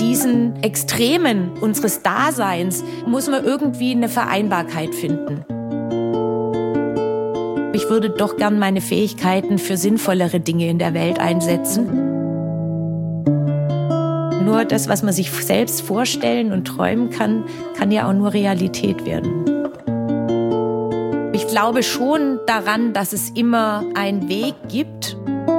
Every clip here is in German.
diesen Extremen unseres Daseins muss man irgendwie eine Vereinbarkeit finden. Ich würde doch gern meine Fähigkeiten für sinnvollere Dinge in der Welt einsetzen. Nur das, was man sich selbst vorstellen und träumen kann, kann ja auch nur Realität werden. Ich glaube schon daran, dass es immer einen Weg gibt.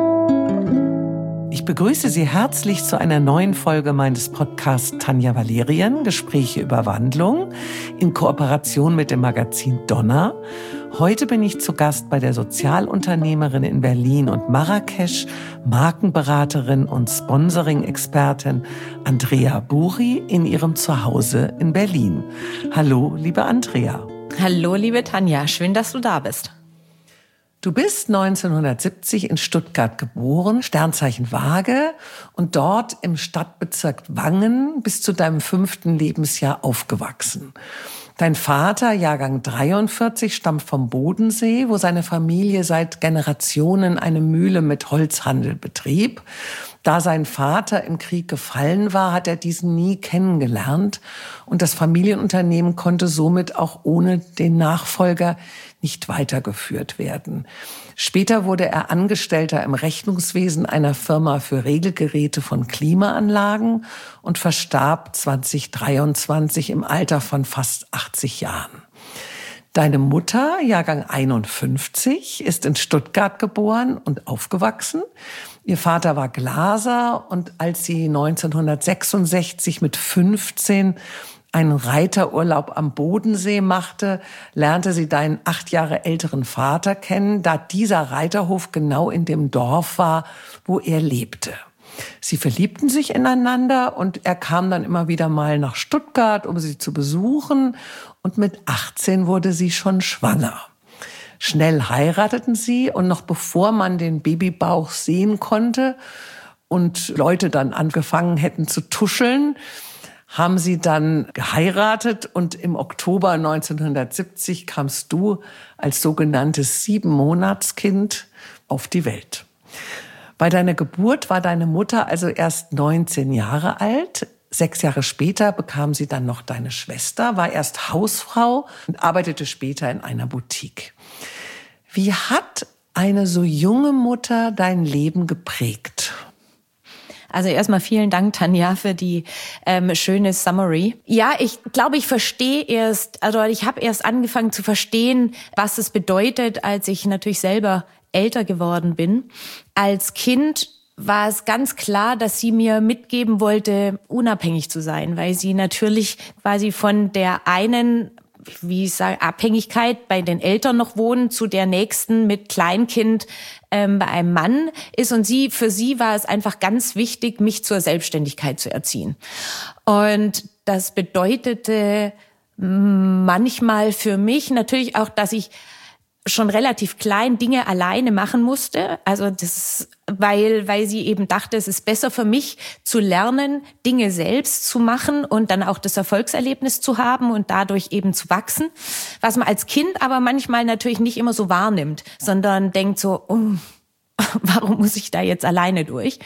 Ich begrüße Sie herzlich zu einer neuen Folge meines Podcasts Tanja Valerien, Gespräche über Wandlung, in Kooperation mit dem Magazin Donner. Heute bin ich zu Gast bei der Sozialunternehmerin in Berlin und Marrakesch, Markenberaterin und Sponsoring-Expertin Andrea Buri in ihrem Zuhause in Berlin. Hallo, liebe Andrea. Hallo, liebe Tanja. Schön, dass du da bist. Du bist 1970 in Stuttgart geboren, Sternzeichen Waage, und dort im Stadtbezirk Wangen bis zu deinem 5. Lebensjahr aufgewachsen. Dein Vater, Jahrgang 43, stammt vom Bodensee, wo seine Familie seit Generationen eine Mühle mit Holzhandel betrieb. Da sein Vater im Krieg gefallen war, hat er diesen nie kennengelernt. Und das Familienunternehmen konnte somit auch ohne den Nachfolger nicht weitergeführt werden. Später wurde er Angestellter im Rechnungswesen einer Firma für Regelgeräte von Klimaanlagen und verstarb 2023 im Alter von fast 80 Jahren. Deine Mutter, Jahrgang 51, ist in Stuttgart geboren und aufgewachsen. Ihr Vater war Glaser und als sie 1966 mit 15 einen Reiterurlaub am Bodensee machte, lernte sie deinen 8 Jahre älteren Vater kennen, da dieser Reiterhof genau in dem Dorf war, wo er lebte. Sie verliebten sich ineinander und er kam dann immer wieder mal nach Stuttgart, um sie zu besuchen. Und mit 18 wurde sie schon schwanger. Schnell heirateten sie und noch bevor man den Babybauch sehen konnte und Leute dann angefangen hätten zu tuscheln, haben sie dann geheiratet und im Oktober 1970 kamst du als sogenanntes 7-Monatskind auf die Welt. Bei deiner Geburt war deine Mutter also erst 19 Jahre alt. 6 Jahre später bekam sie dann noch deine Schwester, war erst Hausfrau und arbeitete später in einer Boutique. Wie hat eine so junge Mutter dein Leben geprägt? Also erstmal vielen Dank, Tanja, für die schöne Summary. Ja, ich glaube, ich habe erst angefangen zu verstehen, was es bedeutet, als ich natürlich selber älter geworden bin. Als Kind war es ganz klar, dass sie mir mitgeben wollte, unabhängig zu sein, weil sie natürlich quasi von der einen, wie ich sage, Abhängigkeit bei den Eltern noch wohnen, zu der nächsten mit Kleinkind bei einem Mann ist. Und für sie war es einfach ganz wichtig, mich zur Selbstständigkeit zu erziehen. Und das bedeutete manchmal für mich natürlich auch, dass ich schon relativ klein Dinge alleine machen musste. Also weil sie eben dachte, es ist besser für mich zu lernen, Dinge selbst zu machen und dann auch das Erfolgserlebnis zu haben und dadurch eben zu wachsen. Was man als Kind aber manchmal natürlich nicht immer so wahrnimmt, sondern denkt so, warum muss ich da jetzt alleine durch?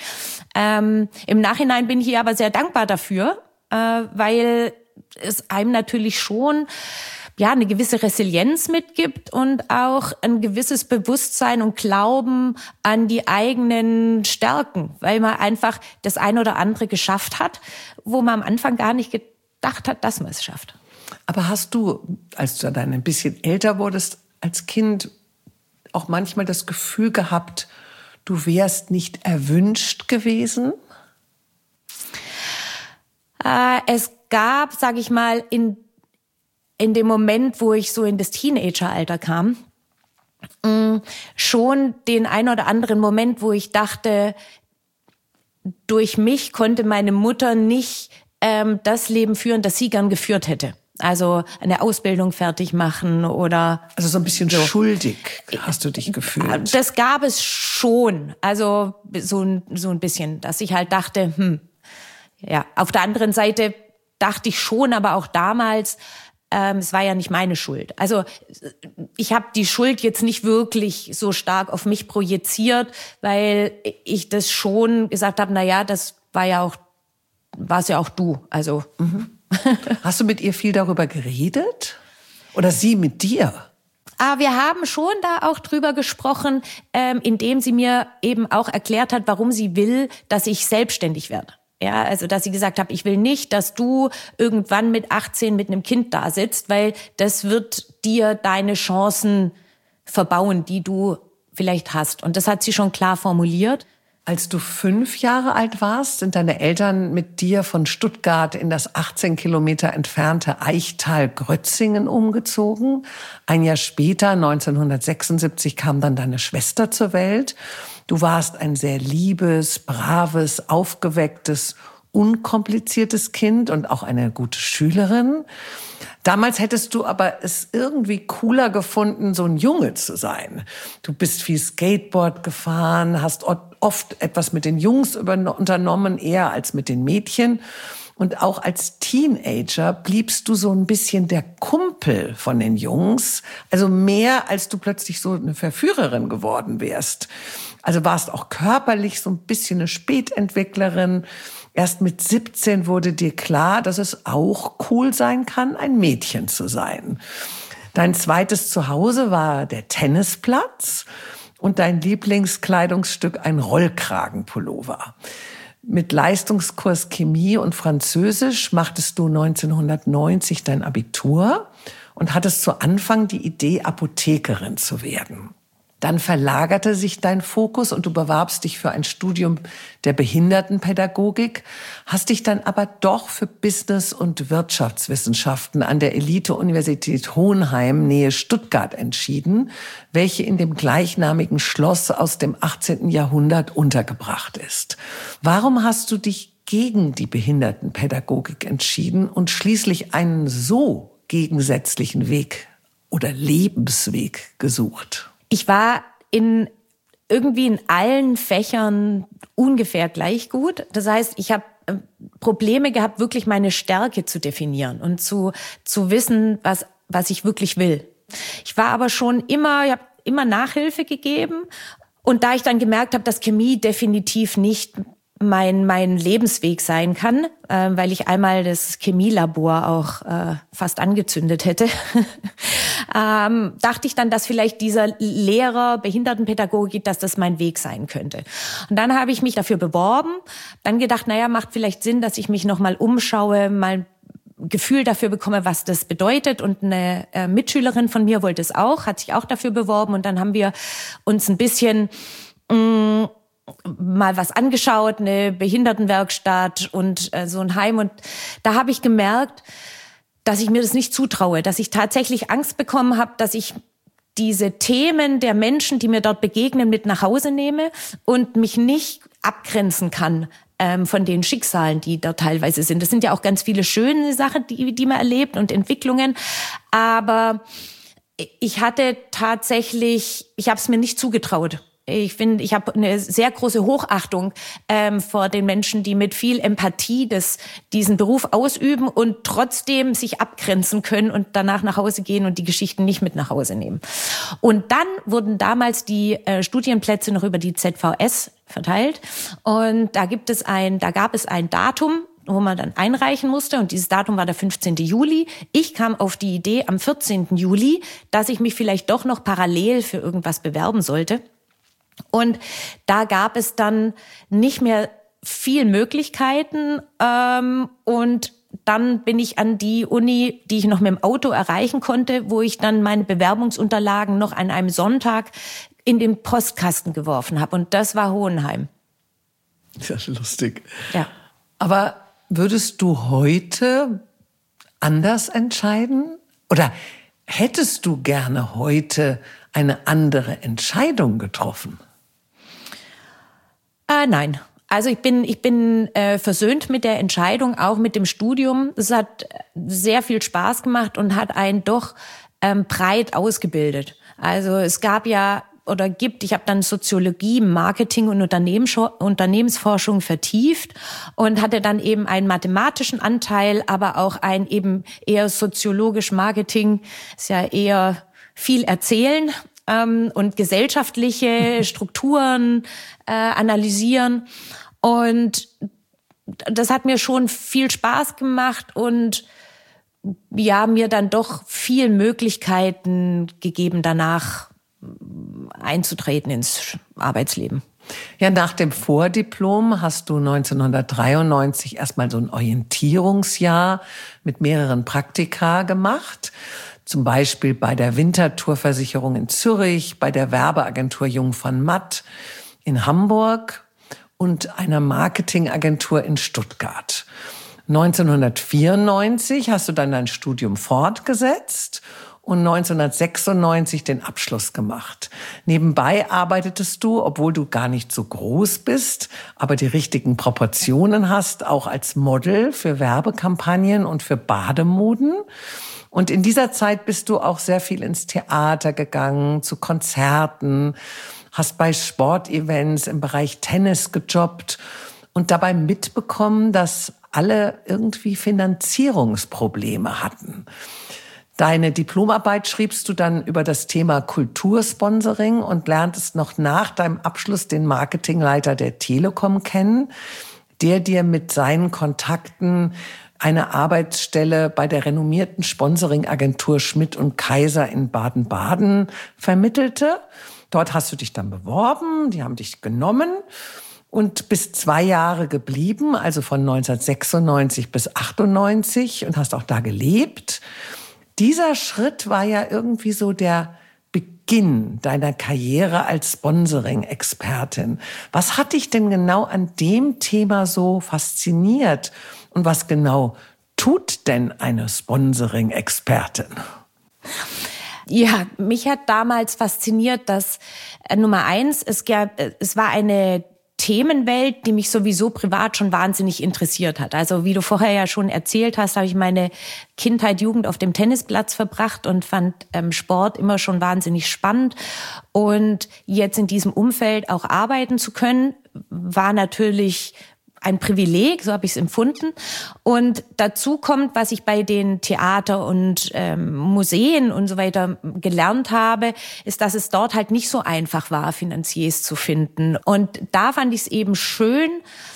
Im Nachhinein bin ich ihr aber sehr dankbar dafür, weil es einem natürlich schon eine gewisse Resilienz mitgibt und auch ein gewisses Bewusstsein und Glauben an die eigenen Stärken, weil man einfach das eine oder andere geschafft hat, wo man am Anfang gar nicht gedacht hat, dass man es schafft. Aber hast du, als du dann ein bisschen älter wurdest, als Kind auch manchmal das Gefühl gehabt, du wärst nicht erwünscht gewesen? Es gab, sage ich mal, in dem Moment, wo ich so in das Teenageralter kam, schon den ein oder anderen Moment, wo ich dachte, durch mich konnte meine Mutter nicht das Leben führen, das sie gern geführt hätte. Also eine Ausbildung fertig machen oder... Also so ein bisschen so schuldig hast du dich gefühlt. Das gab es schon. Also so ein bisschen, dass ich halt dachte, auf der anderen Seite dachte ich schon, aber auch damals, es war ja nicht meine Schuld. Also ich habe die Schuld jetzt nicht wirklich so stark auf mich projiziert, weil ich das schon gesagt habe, das war ja auch war es ja auch du. Also Hast du mit ihr viel darüber geredet? Oder sie mit dir? Aber wir haben schon da auch drüber gesprochen, indem sie mir eben auch erklärt hat, warum sie will, dass ich selbstständig werde. Ja, also dass sie gesagt hat, ich will nicht, dass du irgendwann mit 18 mit einem Kind da sitzt, weil das wird dir deine Chancen verbauen, die du vielleicht hast. Und das hat sie schon klar formuliert. Als du 5 Jahre alt warst, sind deine Eltern mit dir von Stuttgart in das 18 Kilometer entfernte Eichtal-Grötzingen umgezogen. Ein Jahr später, 1976, kam dann deine Schwester zur Welt. Du warst ein sehr liebes, braves, aufgewecktes, unkompliziertes Kind und auch eine gute Schülerin. Damals hättest du aber es irgendwie cooler gefunden, so ein Junge zu sein. Du bist viel Skateboard gefahren, hast oft etwas mit den Jungs unternommen, eher als mit den Mädchen. Und auch als Teenager bliebst du so ein bisschen der Kumpel von den Jungs. Also mehr, als du plötzlich so eine Verführerin geworden wärst. Also warst auch körperlich so ein bisschen eine Spätentwicklerin. Erst mit 17 wurde dir klar, dass es auch cool sein kann, ein Mädchen zu sein. Dein zweites Zuhause war der Tennisplatz und dein Lieblingskleidungsstück ein Rollkragenpullover. Mit Leistungskurs Chemie und Französisch machtest du 1990 dein Abitur und hattest zu Anfang die Idee, Apothekerin zu werden. Dann verlagerte sich dein Fokus und du bewarbst dich für ein Studium der Behindertenpädagogik, hast dich dann aber doch für Business- und Wirtschaftswissenschaften an der Elite-Universität Hohenheim, Nähe Stuttgart, entschieden, welche in dem gleichnamigen Schloss aus dem 18. Jahrhundert untergebracht ist. Warum hast du dich gegen die Behindertenpädagogik entschieden und schließlich einen so gegensätzlichen Weg oder Lebensweg gesucht? Ich war irgendwie in allen Fächern ungefähr gleich gut. Das heißt, ich habe Probleme gehabt, wirklich meine Stärke zu definieren und zu wissen, was ich wirklich will. Ich war aber schon ich habe immer Nachhilfe gegeben. Und da ich dann gemerkt habe, dass Chemie definitiv nicht mein Lebensweg sein kann, weil ich einmal das Chemielabor auch fast angezündet hätte, dachte ich dann, dass vielleicht dieser Lehrer Behindertenpädagogik, dass das mein Weg sein könnte. Und dann habe ich mich dafür beworben, dann gedacht, macht vielleicht Sinn, dass ich mich nochmal umschaue, mal Gefühl dafür bekomme, was das bedeutet. Und eine Mitschülerin von mir wollte es auch, hat sich auch dafür beworben. Und dann haben wir uns ein bisschen mal was angeschaut, eine Behindertenwerkstatt und so ein Heim. Und da habe ich gemerkt, dass ich mir das nicht zutraue, dass ich tatsächlich Angst bekommen habe, dass ich diese Themen der Menschen, die mir dort begegnen, mit nach Hause nehme und mich nicht abgrenzen kann von den Schicksalen, die da teilweise sind. Das sind ja auch ganz viele schöne Sachen, die man erlebt und Entwicklungen. Aber ich habe es mir nicht zugetraut. Ich finde, ich habe eine sehr große Hochachtung vor den Menschen, die mit viel Empathie diesen Beruf ausüben und trotzdem sich abgrenzen können und danach nach Hause gehen und die Geschichten nicht mit nach Hause nehmen. Und dann wurden damals die Studienplätze noch über die ZVS verteilt und da gab es ein Datum, wo man dann einreichen musste. Und dieses Datum war der 15. Juli. Ich kam auf die Idee am 14. Juli, dass ich mich vielleicht doch noch parallel für irgendwas bewerben sollte. Und da gab es dann nicht mehr viel Möglichkeiten. Und dann bin ich an die Uni, die ich noch mit dem Auto erreichen konnte, wo ich dann meine Bewerbungsunterlagen noch an einem Sonntag in den Postkasten geworfen habe. Und das war Hohenheim. Ja, lustig. Ja. Aber würdest du heute anders entscheiden? Oder hättest du gerne heute eine andere Entscheidung getroffen? Nein. Also ich bin versöhnt mit der Entscheidung, auch mit dem Studium. Es hat sehr viel Spaß gemacht und hat einen doch breit ausgebildet. Also es gab ja oder gibt, ich habe dann Soziologie, Marketing und Unternehmensforschung vertieft und hatte dann eben einen mathematischen Anteil, aber auch ein eben eher soziologisch Marketing, ist ja eher viel erzählen und gesellschaftliche Strukturen analysieren. Und das hat mir schon viel Spaß gemacht und ja, mir dann doch viel Möglichkeiten gegeben, danach einzutreten ins Arbeitsleben. Ja, nach dem Vordiplom hast du 1993 erstmal so ein Orientierungsjahr mit mehreren Praktika gemacht. Zum Beispiel bei der Winterthur-Versicherung in Zürich, bei der Werbeagentur Jung von Matt in Hamburg und einer Marketingagentur in Stuttgart. 1994 hast du dann dein Studium fortgesetzt und 1996 den Abschluss gemacht. Nebenbei arbeitetest du, obwohl du gar nicht so groß bist, aber die richtigen Proportionen hast, auch als Model für Werbekampagnen und für Bademoden. Und in dieser Zeit bist du auch sehr viel ins Theater gegangen, zu Konzerten, hast bei Sportevents im Bereich Tennis gejobbt und dabei mitbekommen, dass alle irgendwie Finanzierungsprobleme hatten. Deine Diplomarbeit schriebst du dann über das Thema Kultursponsoring und lerntest noch nach deinem Abschluss den Marketingleiter der Telekom kennen, der dir mit seinen Kontakten eine Arbeitsstelle bei der renommierten Sponsoringagentur Schmidt & Kaiser in Baden-Baden vermittelte. Dort hast du dich dann beworben, die haben dich genommen und bist 2 Jahre geblieben, also von 1996 bis 98 und hast auch da gelebt. Dieser Schritt war ja irgendwie so der Beginn deiner Karriere als Sponsoring-Expertin. Was hat dich denn genau an dem Thema so fasziniert? Und was genau tut denn eine Sponsoring-Expertin? Ja, mich hat damals fasziniert, dass Nummer 1, es war eine Themenwelt, die mich sowieso privat schon wahnsinnig interessiert hat. Also wie du vorher ja schon erzählt hast, habe ich meine Kindheit, Jugend auf dem Tennisplatz verbracht und fand Sport immer schon wahnsinnig spannend. Und jetzt in diesem Umfeld auch arbeiten zu können, war natürlich ein Privileg, so habe ich es empfunden. Und dazu kommt, was ich bei den Theater und Museen und so weiter gelernt habe, ist, dass es dort halt nicht so einfach war, Finanziers zu finden. Und da fand ich es eben schön,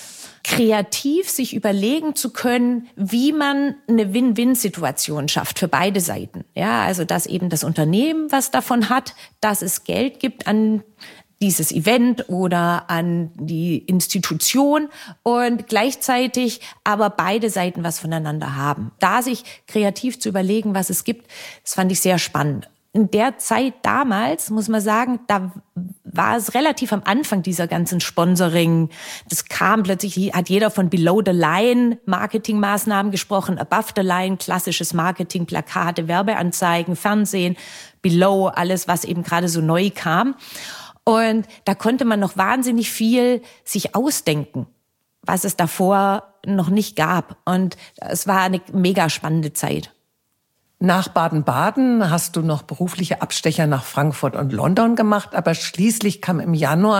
kreativ sich überlegen zu können, wie man eine Win-Win-Situation schafft für beide Seiten. Ja, also dass eben das Unternehmen was davon hat, dass es Geld gibt an dieses Event oder an die Institution und gleichzeitig aber beide Seiten was voneinander haben. Da sich kreativ zu überlegen, was es gibt, das fand ich sehr spannend. In der Zeit damals, muss man sagen, da war es relativ am Anfang dieser ganzen Sponsoring. Das kam plötzlich, hat jeder von Below-the-Line Marketingmaßnahmen gesprochen, Above-the-Line klassisches Marketing, Plakate, Werbeanzeigen, Fernsehen, Below, alles, was eben gerade so neu kam. Und da konnte man noch wahnsinnig viel sich ausdenken, was es davor noch nicht gab. Und es war eine mega spannende Zeit. Nach Baden-Baden hast du noch berufliche Abstecher nach Frankfurt und London gemacht, aber schließlich kam im Januar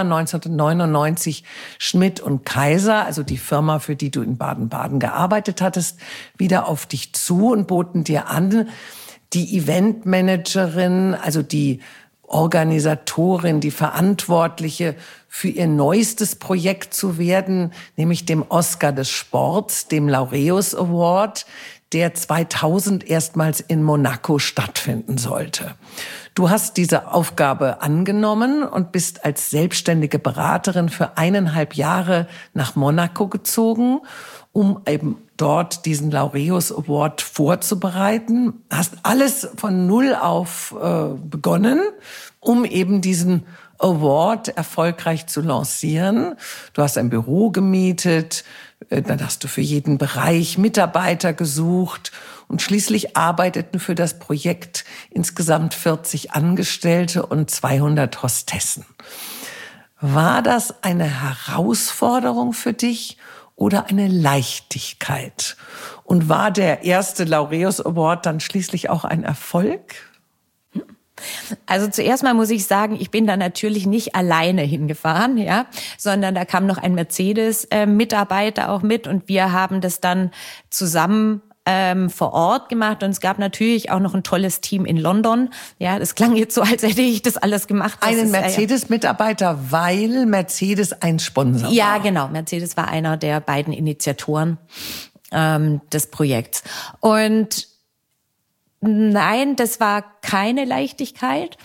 1999 Schmidt & Kaiser, also die Firma, für die du in Baden-Baden gearbeitet hattest, wieder auf dich zu und boten dir an, die Eventmanagerin, also die Organisatorin, die Verantwortliche für ihr neuestes Projekt zu werden, nämlich dem Oscar des Sports, dem Laureus Award, der 2000 erstmals in Monaco stattfinden sollte. Du hast diese Aufgabe angenommen und bist als selbstständige Beraterin für 1,5 Jahre nach Monaco gezogen, um eben dort diesen Laureus Award vorzubereiten. Hast alles von Null auf begonnen, um eben diesen Award erfolgreich zu lancieren. Du hast ein Büro gemietet, dann hast du für jeden Bereich Mitarbeiter gesucht und schließlich arbeiteten für das Projekt insgesamt 40 Angestellte und 200 Hostessen. War das eine Herausforderung für dich oder eine Leichtigkeit? Und war der erste Laureus Award dann schließlich auch ein Erfolg? Also zuerst mal muss ich sagen, ich bin da natürlich nicht alleine hingefahren, ja, sondern da kam noch ein Mercedes-Mitarbeiter auch mit und wir haben das dann zusammen vor Ort gemacht und es gab natürlich auch noch ein tolles Team in London. Ja, das klang jetzt so, als hätte ich das alles gemacht. Einen Mercedes-Mitarbeiter, weil Mercedes ein Sponsor war. Ja, genau. Mercedes war einer der beiden Initiatoren des Projekts. Und nein, das war keine Leichtigkeit.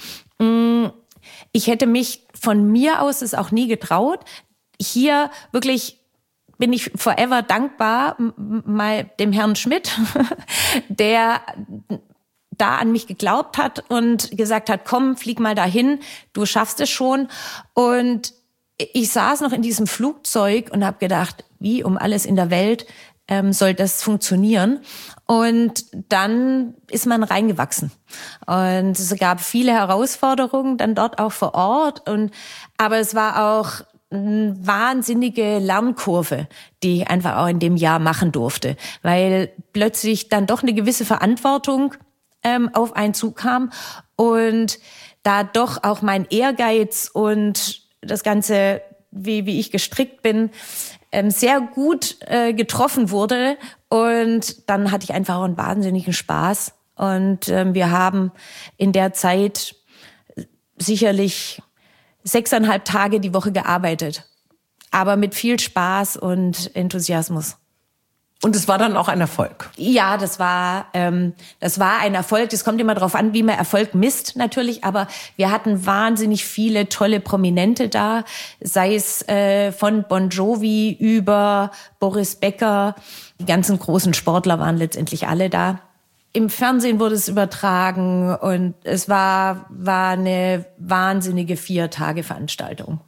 Ich hätte mich von mir aus es auch nie getraut. Hier wirklich bin ich forever dankbar mal dem Herrn Schmidt, der da an mich geglaubt hat und gesagt hat, komm, flieg mal dahin, du schaffst es schon. Und ich saß noch in diesem Flugzeug und habe gedacht, wie um alles in der Welt soll das funktionieren? Und dann ist man reingewachsen. Und es gab viele Herausforderungen dann dort auch vor Ort. Aber es war auch eine wahnsinnige Lernkurve, die ich einfach auch in dem Jahr machen durfte, weil plötzlich dann doch eine gewisse Verantwortung auf einen zukam und da doch auch mein Ehrgeiz und das Ganze, wie ich gestrickt bin, sehr gut getroffen wurde und dann hatte ich einfach auch einen wahnsinnigen Spaß und wir haben in der Zeit sicherlich 6,5 Tage die Woche gearbeitet, aber mit viel Spaß und Enthusiasmus. Und es war dann auch ein Erfolg? Ja, das war ein Erfolg. Das kommt immer darauf an, wie man Erfolg misst natürlich. Aber wir hatten wahnsinnig viele tolle Prominente da, sei es von Bon Jovi über Boris Becker. Die ganzen großen Sportler waren letztendlich alle da. Im Fernsehen wurde es übertragen und es war eine wahnsinnige 4-Tage-Veranstaltung.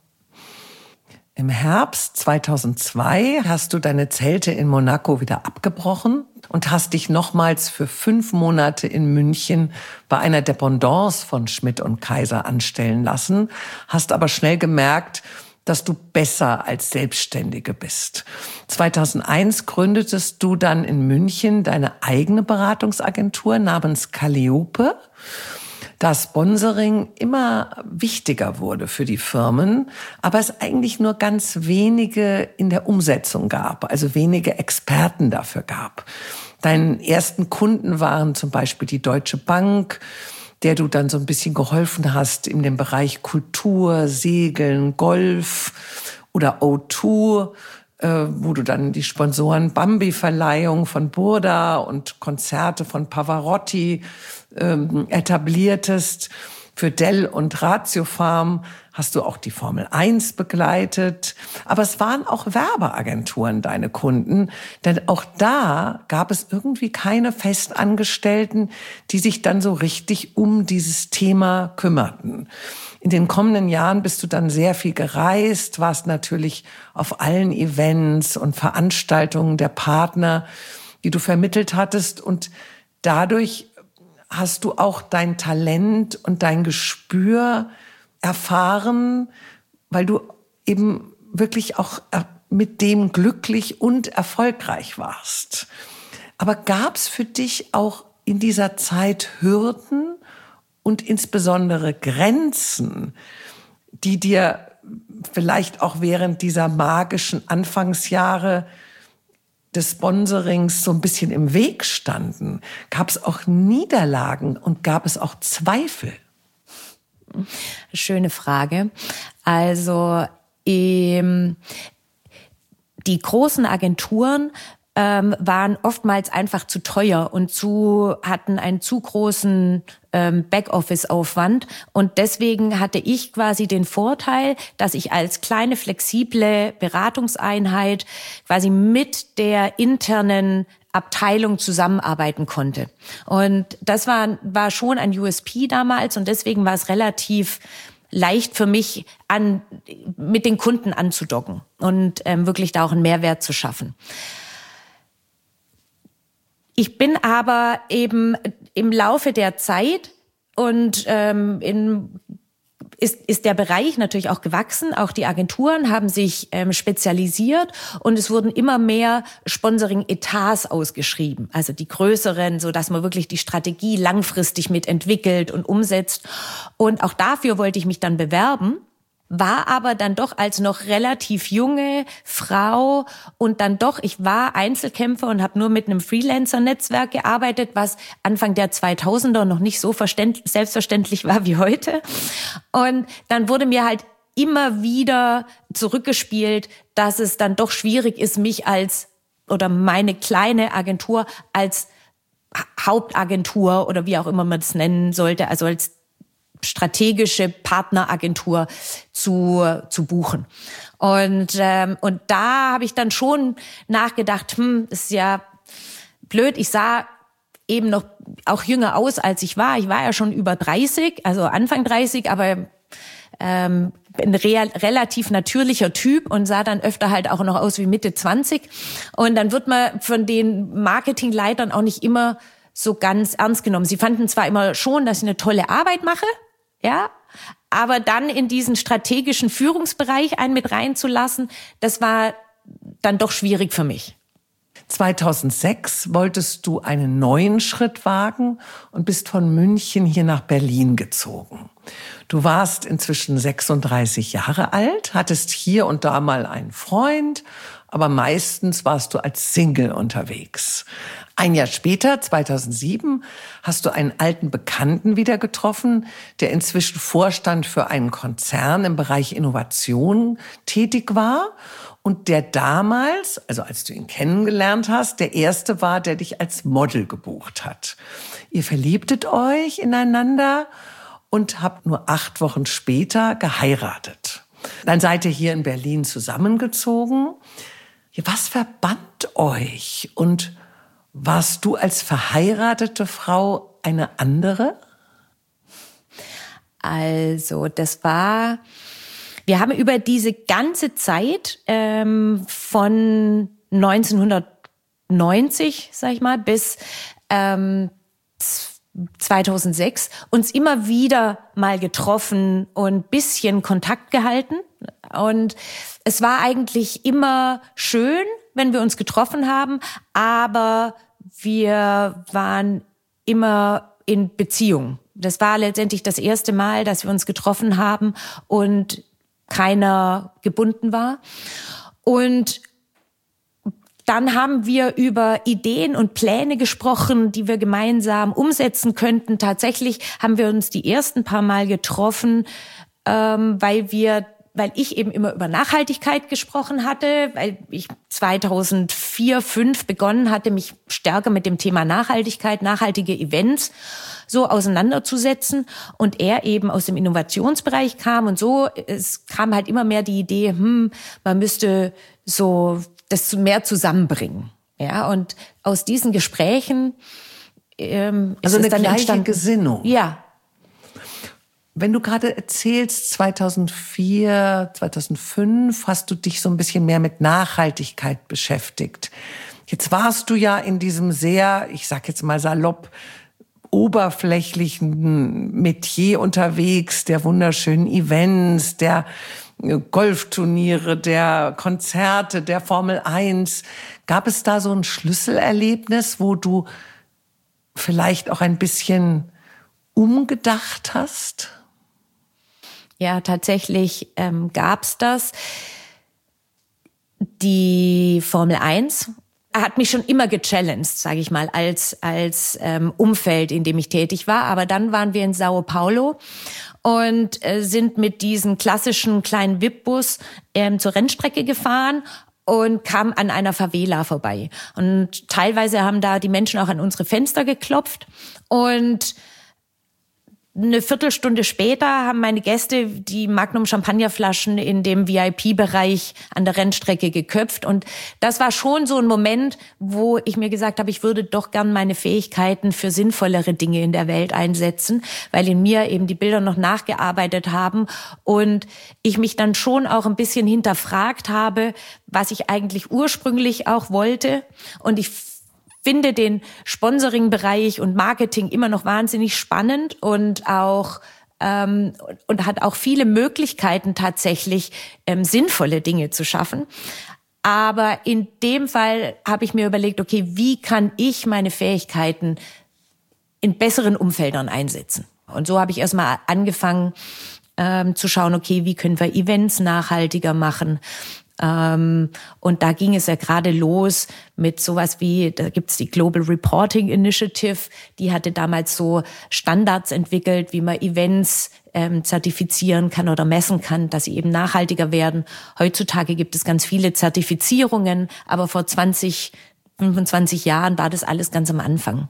Im Herbst 2002 hast du deine Zelte in Monaco wieder abgebrochen und hast dich nochmals für 5 Monate in München bei einer Dependance von Schmidt und Kaiser anstellen lassen, hast aber schnell gemerkt, dass du besser als Selbstständige bist. 2001 gründetest du dann in München deine eigene Beratungsagentur namens Calliope. Da Sponsoring immer wichtiger wurde für die Firmen, aber es eigentlich nur ganz wenige in der Umsetzung gab, also wenige Experten dafür gab. Deinen ersten Kunden waren zum Beispiel die Deutsche Bank, der du dann so ein bisschen geholfen hast in dem Bereich Kultur, Segeln, Golf oder O2, wo du dann die Sponsoren Bambi-Verleihung von Burda und Konzerte von Pavarotti etabliertest. Für Dell und Ratiofarm hast du auch die Formel 1 begleitet. Aber es waren auch Werbeagenturen deine Kunden, denn auch da gab es irgendwie keine Festangestellten, die sich dann so richtig um dieses Thema kümmerten. In den kommenden Jahren bist du dann sehr viel gereist, warst natürlich auf allen Events und Veranstaltungen der Partner, die du vermittelt hattest. Und dadurch hast du auch dein Talent und dein Gespür erfahren, weil du eben wirklich auch mit dem glücklich und erfolgreich warst. Aber gab es für dich auch in dieser Zeit Hürden und insbesondere Grenzen, die dir vielleicht auch während dieser magischen Anfangsjahre des Sponsorings so ein bisschen im Weg standen? Gab es auch Niederlagen und gab es auch Zweifel? Schöne Frage. Also die großen Agenturen waren oftmals einfach zu teuer und hatten einen zu großen Backoffice-Aufwand. Und deswegen hatte ich quasi den Vorteil, dass ich als kleine, flexible Beratungseinheit quasi mit der internen Abteilung zusammenarbeiten konnte. Und das war schon ein USP damals und deswegen war es relativ leicht für mich, mit den Kunden anzudocken und wirklich da auch einen Mehrwert zu schaffen. Ich bin aber eben im Laufe der Zeit und ist der Bereich natürlich auch gewachsen. Auch die Agenturen haben sich spezialisiert und es wurden immer mehr Sponsoring-Etats ausgeschrieben. Also die größeren, so dass man wirklich die Strategie langfristig mitentwickelt und umsetzt. Und auch dafür wollte ich mich dann bewerben. war aber dann doch als noch relativ junge Frau und dann doch, ich war Einzelkämpfer und habe nur mit einem Freelancer-Netzwerk gearbeitet, was Anfang der 2000er noch nicht so selbstverständlich war wie heute. Und dann wurde mir halt immer wieder zurückgespielt, dass es dann doch schwierig ist, mich oder meine kleine Agentur als Hauptagentur oder wie auch immer man es nennen sollte, also als strategische Partneragentur zu buchen. Und da habe ich dann schon nachgedacht, das ist ja blöd, ich sah eben noch auch jünger aus, als ich war. Ich war ja schon über 30, also Anfang 30, aber ein relativ natürlicher Typ und sah dann öfter halt auch noch aus wie Mitte 20. Und dann wird man von den Marketingleitern auch nicht immer so ganz ernst genommen. Sie fanden zwar immer schon, dass ich eine tolle Arbeit mache, ja, aber dann in diesen strategischen Führungsbereich einen mit reinzulassen, das war dann doch schwierig für mich. 2006 wolltest du einen neuen Schritt wagen und bist von München hier nach Berlin gezogen. Du warst inzwischen 36 Jahre alt, hattest hier und da mal einen Freund, aber meistens warst du als Single unterwegs. Ein Jahr später, 2007, hast du einen alten Bekannten wieder getroffen, der inzwischen Vorstand für einen Konzern im Bereich Innovation tätig war und der damals, also als du ihn kennengelernt hast, der erste war, der dich als Model gebucht hat. Ihr verliebtet euch ineinander und habt nur 8 Wochen später geheiratet. Dann seid ihr hier in Berlin zusammengezogen. Was verband euch? Und warst du als verheiratete Frau eine andere? Also, wir haben über diese ganze Zeit von 1990, sag ich mal, bis 2006 uns immer wieder mal getroffen und bisschen Kontakt gehalten. Und es war eigentlich immer schön, wenn wir uns getroffen haben, aber wir waren immer in Beziehung. Das war letztendlich das erste Mal, dass wir uns getroffen haben und keiner gebunden war. Und dann haben wir über Ideen und Pläne gesprochen, die wir gemeinsam umsetzen könnten. Tatsächlich haben wir uns die ersten paar Mal getroffen, weil ich eben immer über Nachhaltigkeit gesprochen hatte, weil ich 2004, 2005 begonnen hatte, mich stärker mit dem Thema Nachhaltigkeit, nachhaltige Events so auseinanderzusetzen und er eben aus dem Innovationsbereich kam und so, es kam halt immer mehr die Idee, man müsste so das mehr zusammenbringen. Ja, und aus diesen Gesprächen ist also es dann eine entstanden. gleiche Gesinnung. Ja. Wenn du gerade erzählst, 2004, 2005 hast du dich so ein bisschen mehr mit Nachhaltigkeit beschäftigt. Jetzt warst du ja in diesem sehr, ich sag jetzt mal salopp, oberflächlichen Metier unterwegs, der wunderschönen Events, der Golfturniere, der Konzerte, der Formel 1. Gab es da so ein Schlüsselerlebnis, wo du vielleicht auch ein bisschen umgedacht hast? Ja, tatsächlich gab's das. Die Formel 1 hat mich schon immer gechallenged, sage ich mal, als Umfeld, in dem ich tätig war. Aber dann waren wir in Sao Paulo und sind mit diesem klassischen kleinen VIP-Bus zur Rennstrecke gefahren und kam an einer Favela vorbei. Und teilweise haben da die Menschen auch an unsere Fenster geklopft und eine Viertelstunde später haben meine Gäste die Magnum-Champagnerflaschen in dem VIP-Bereich an der Rennstrecke geköpft. Und das war schon so ein Moment, wo ich mir gesagt habe, ich würde doch gern meine Fähigkeiten für sinnvollere Dinge in der Welt einsetzen, weil in mir eben die Bilder noch nachgearbeitet haben. Und ich mich dann schon auch ein bisschen hinterfragt habe, was ich eigentlich ursprünglich auch wollte. Und ich finde den Sponsoring-Bereich und Marketing immer noch wahnsinnig spannend und auch und hat auch viele Möglichkeiten tatsächlich sinnvolle Dinge zu schaffen. Aber in dem Fall habe ich mir überlegt, okay, wie kann ich meine Fähigkeiten in besseren Umfeldern einsetzen? Und so habe ich erstmal angefangen, zu schauen, okay, wie können wir Events nachhaltiger machen. Und da ging es ja gerade los mit sowas wie, da gibt's die Global Reporting Initiative, die hatte damals so Standards entwickelt, wie man Events zertifizieren kann oder messen kann, dass sie eben nachhaltiger werden. Heutzutage gibt es ganz viele Zertifizierungen, aber vor 25 Jahren war das alles ganz am Anfang.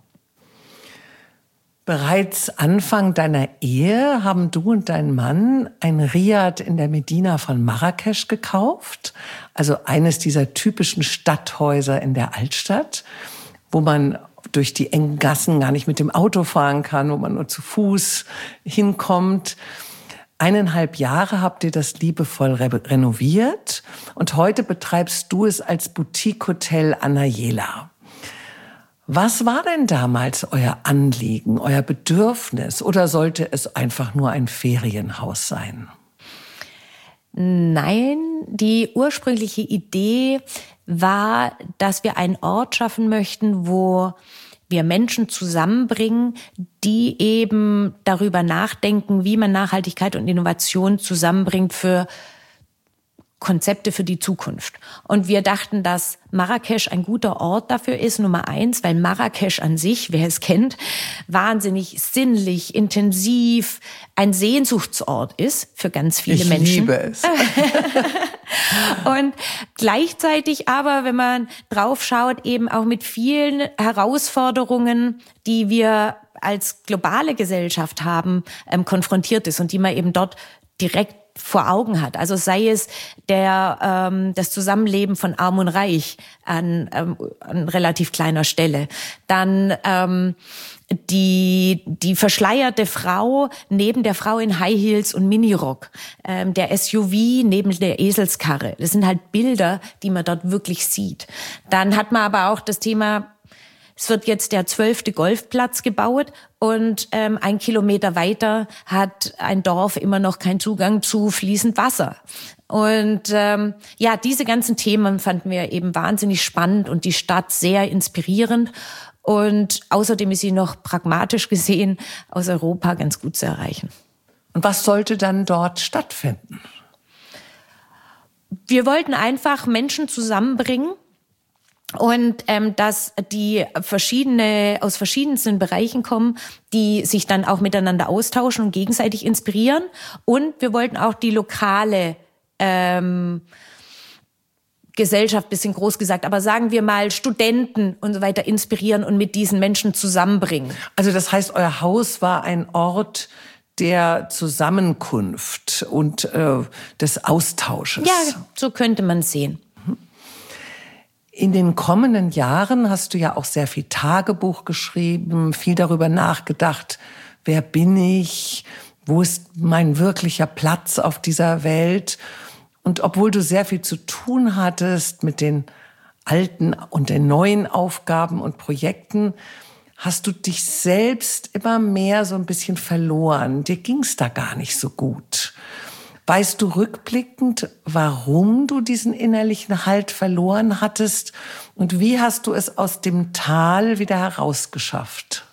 Bereits Anfang deiner Ehe haben du und dein Mann ein Riad in der Medina von Marrakesch gekauft, also eines dieser typischen Stadthäuser in der Altstadt, wo man durch die engen Gassen gar nicht mit dem Auto fahren kann, wo man nur zu Fuß hinkommt. 1,5 Jahre habt ihr das liebevoll renoviert und heute betreibst du es als Boutique-Hotel Anayela. Was war denn damals euer Anliegen, euer Bedürfnis oder sollte es einfach nur ein Ferienhaus sein? Nein, die ursprüngliche Idee war, dass wir einen Ort schaffen möchten, wo wir Menschen zusammenbringen, die eben darüber nachdenken, wie man Nachhaltigkeit und Innovation zusammenbringt für Konzepte für die Zukunft. Und wir dachten, dass Marrakesch ein guter Ort dafür ist, Nummer 1, weil Marrakesch an sich, wer es kennt, wahnsinnig sinnlich, intensiv, ein Sehnsuchtsort ist für ganz viele Menschen. Ich liebe es. Und gleichzeitig aber, wenn man drauf schaut, eben auch mit vielen Herausforderungen, die wir als globale Gesellschaft haben, konfrontiert ist und die man eben dort direkt vor Augen hat. Also sei es das Zusammenleben von Arm und Reich an relativ kleiner Stelle. Dann die verschleierte Frau neben der Frau in High Heels und Minirock. Der SUV neben der Eselskarre. Das sind halt Bilder, die man dort wirklich sieht. Dann hat man aber auch das Thema, es wird jetzt der 12. Golfplatz gebaut und 1 Kilometer weiter hat ein Dorf immer noch keinen Zugang zu fließend Wasser. Und diese ganzen Themen fanden wir eben wahnsinnig spannend und die Stadt sehr inspirierend. Und außerdem ist sie noch pragmatisch gesehen aus Europa ganz gut zu erreichen. Und was sollte dann dort stattfinden? Wir wollten einfach Menschen zusammenbringen. Und dass die aus verschiedensten Bereichen kommen, die sich dann auch miteinander austauschen und gegenseitig inspirieren. Und wir wollten auch die lokale Gesellschaft, bisschen groß gesagt, aber sagen wir mal Studenten und so weiter inspirieren und mit diesen Menschen zusammenbringen. Also das heißt, euer Haus war ein Ort der Zusammenkunft und des Austausches. Ja, so könnte man es sehen. In den kommenden Jahren hast du ja auch sehr viel Tagebuch geschrieben, viel darüber nachgedacht, wer bin ich, wo ist mein wirklicher Platz auf dieser Welt. Und obwohl du sehr viel zu tun hattest mit den alten und den neuen Aufgaben und Projekten, hast du dich selbst immer mehr so ein bisschen verloren. Dir ging's da gar nicht so gut. Weißt du rückblickend, warum du diesen innerlichen Halt verloren hattest? Und wie hast du es aus dem Tal wieder herausgeschafft?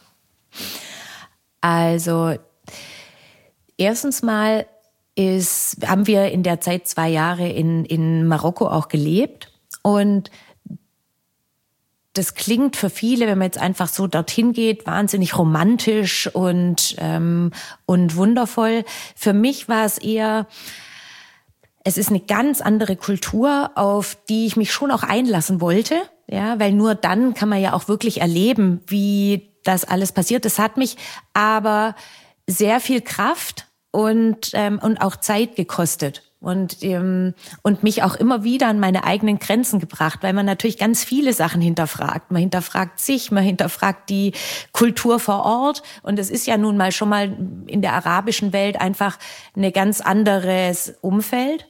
Also, erstens mal haben wir in der Zeit 2 Jahre in Marokko auch gelebt. Und das klingt für viele, wenn man jetzt einfach so dorthin geht, wahnsinnig romantisch und wundervoll. Für mich war es eher, es ist eine ganz andere Kultur, auf die ich mich schon auch einlassen wollte. Ja, weil nur dann kann man ja auch wirklich erleben, wie das alles passiert. Es hat mich aber sehr viel Kraft und auch Zeit gekostet. Und mich auch immer wieder an meine eigenen Grenzen gebracht, weil man natürlich ganz viele Sachen hinterfragt. Man hinterfragt sich, man hinterfragt die Kultur vor Ort. Und es ist ja nun mal schon mal in der arabischen Welt einfach ein ganz anderes Umfeld.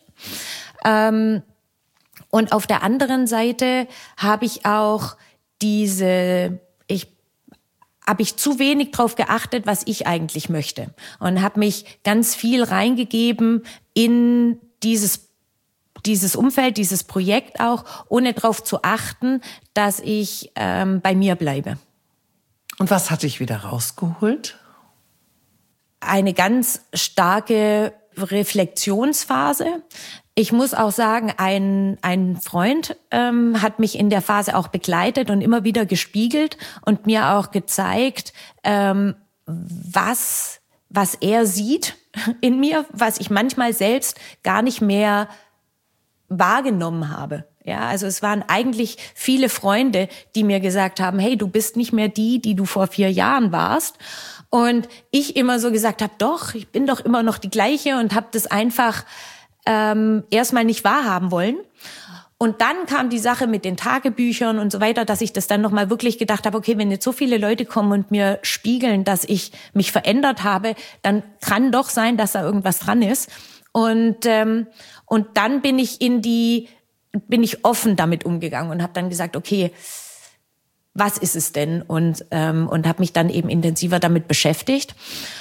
Und auf der anderen Seite habe ich auch habe ich zu wenig drauf geachtet, was ich eigentlich möchte. Und habe mich ganz viel reingegeben in dieses Umfeld, dieses Projekt auch, ohne darauf zu achten, dass ich bei mir bleibe. Und was hat dich wieder rausgeholt? Eine ganz starke Reflexionsphase. Ich muss auch sagen, ein Freund hat mich in der Phase auch begleitet und immer wieder gespiegelt und mir auch gezeigt, was er sieht in mir, was ich manchmal selbst gar nicht mehr wahrgenommen habe. Ja, also es waren eigentlich viele Freunde, die mir gesagt haben, hey, du bist nicht mehr die du vor 4 Jahren warst. Und ich immer so gesagt habe, doch, ich bin doch immer noch die gleiche und habe das einfach erstmal nicht wahrhaben wollen. Und dann kam die Sache mit den Tagebüchern und so weiter, dass ich das dann nochmal wirklich gedacht habe, okay, wenn jetzt so viele Leute kommen und mir spiegeln, dass ich mich verändert habe, dann kann doch sein, dass da irgendwas dran ist. Und dann bin ich offen damit umgegangen und habe dann gesagt, okay, was ist es denn? Und habe mich dann eben intensiver damit beschäftigt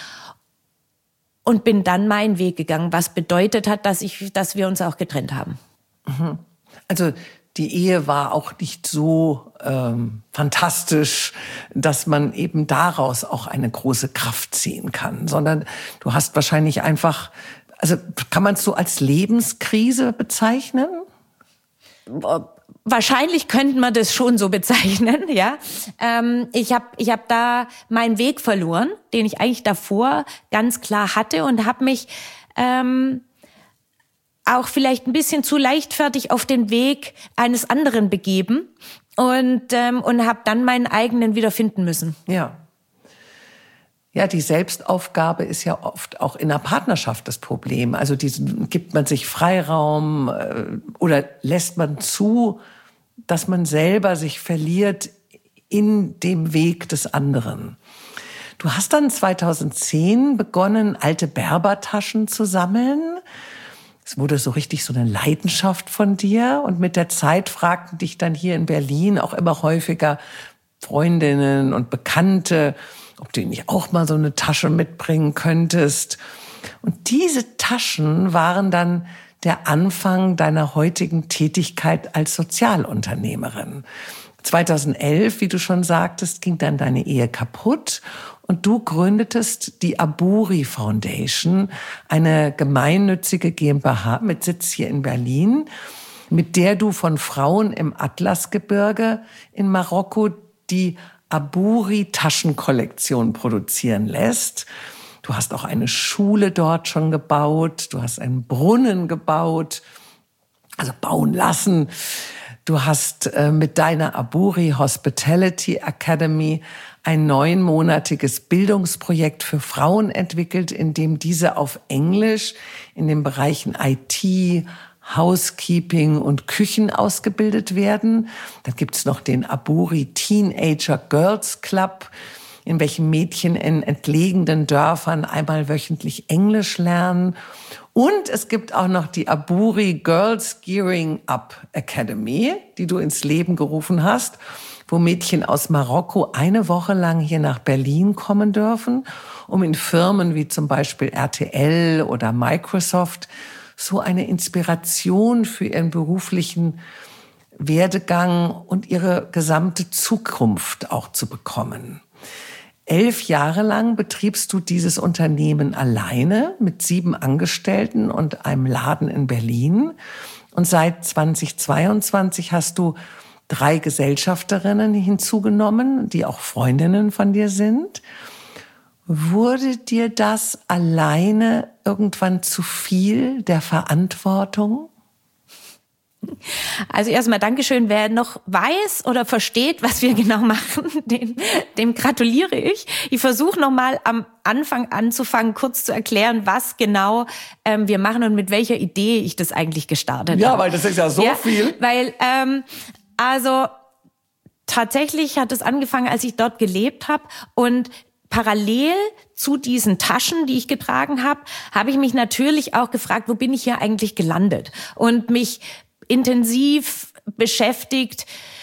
und bin dann meinen Weg gegangen, was bedeutet hat, dass wir uns auch getrennt haben. Also die Ehe war auch nicht so fantastisch, dass man eben daraus auch eine große Kraft ziehen kann, sondern du hast wahrscheinlich einfach, also kann man es so als Lebenskrise bezeichnen? Wahrscheinlich könnte man das schon so bezeichnen, ja. Ich hab da meinen Weg verloren, den ich eigentlich davor ganz klar hatte und habe mich auch vielleicht ein bisschen zu leichtfertig auf den Weg eines anderen begeben und habe dann meinen eigenen wiederfinden müssen. Ja. Ja, die Selbstaufgabe ist ja oft auch in der Partnerschaft das Problem. Also gibt man sich Freiraum oder lässt man zu, dass man selber sich verliert in dem Weg des anderen. Du hast dann 2010 begonnen, alte Berbertaschen zu sammeln. Es wurde so richtig so eine Leidenschaft von dir. Und mit der Zeit fragten dich dann hier in Berlin auch immer häufiger Freundinnen und Bekannte, ob du nicht auch mal so eine Tasche mitbringen könntest. Und diese Taschen waren dann der Anfang deiner heutigen Tätigkeit als Sozialunternehmerin. 2011, wie du schon sagtest, ging dann deine Ehe kaputt und du gründetest die Aburi Foundation, eine gemeinnützige GmbH mit Sitz hier in Berlin, mit der du von Frauen im Atlasgebirge in Marokko die Aburi-Taschenkollektion produzieren lässt. Du hast auch eine Schule dort schon gebaut, du hast einen Brunnen gebaut, also bauen lassen. Du hast mit deiner Aburi Hospitality Academy ein 9-monatiges Bildungsprojekt für Frauen entwickelt, in dem diese auf Englisch in den Bereichen IT, Housekeeping und Küchen ausgebildet werden. Dann gibt's noch den Aburi Teenager Girls Club, in welchem Mädchen in entlegenen Dörfern einmal wöchentlich Englisch lernen. Und es gibt auch noch die Aburi Girls Gearing Up Academy, die du ins Leben gerufen hast, wo Mädchen aus Marokko eine Woche lang hier nach Berlin kommen dürfen, um in Firmen wie zum Beispiel RTL oder Microsoft so eine Inspiration für ihren beruflichen Werdegang und ihre gesamte Zukunft auch zu bekommen. 11 Jahre lang betriebst du dieses Unternehmen alleine mit 7 Angestellten und einem Laden in Berlin. Und seit 2022 hast du 3 Gesellschafterinnen hinzugenommen, die auch Freundinnen von dir sind. Wurde dir das alleine irgendwann zu viel der Verantwortung? Also erstmal Dankeschön. Wer noch weiß oder versteht, was wir genau machen, dem gratuliere ich. Ich versuche nochmal am Anfang anzufangen, kurz zu erklären, was genau wir machen und mit welcher Idee ich das eigentlich gestartet habe. Ja, weil das ist ja so viel. Weil, also tatsächlich hat es angefangen, als ich dort gelebt habe und parallel zu diesen Taschen, die ich getragen habe, habe ich mich natürlich auch gefragt, wo bin ich hier eigentlich gelandet? Und mich intensiv beschäftigt,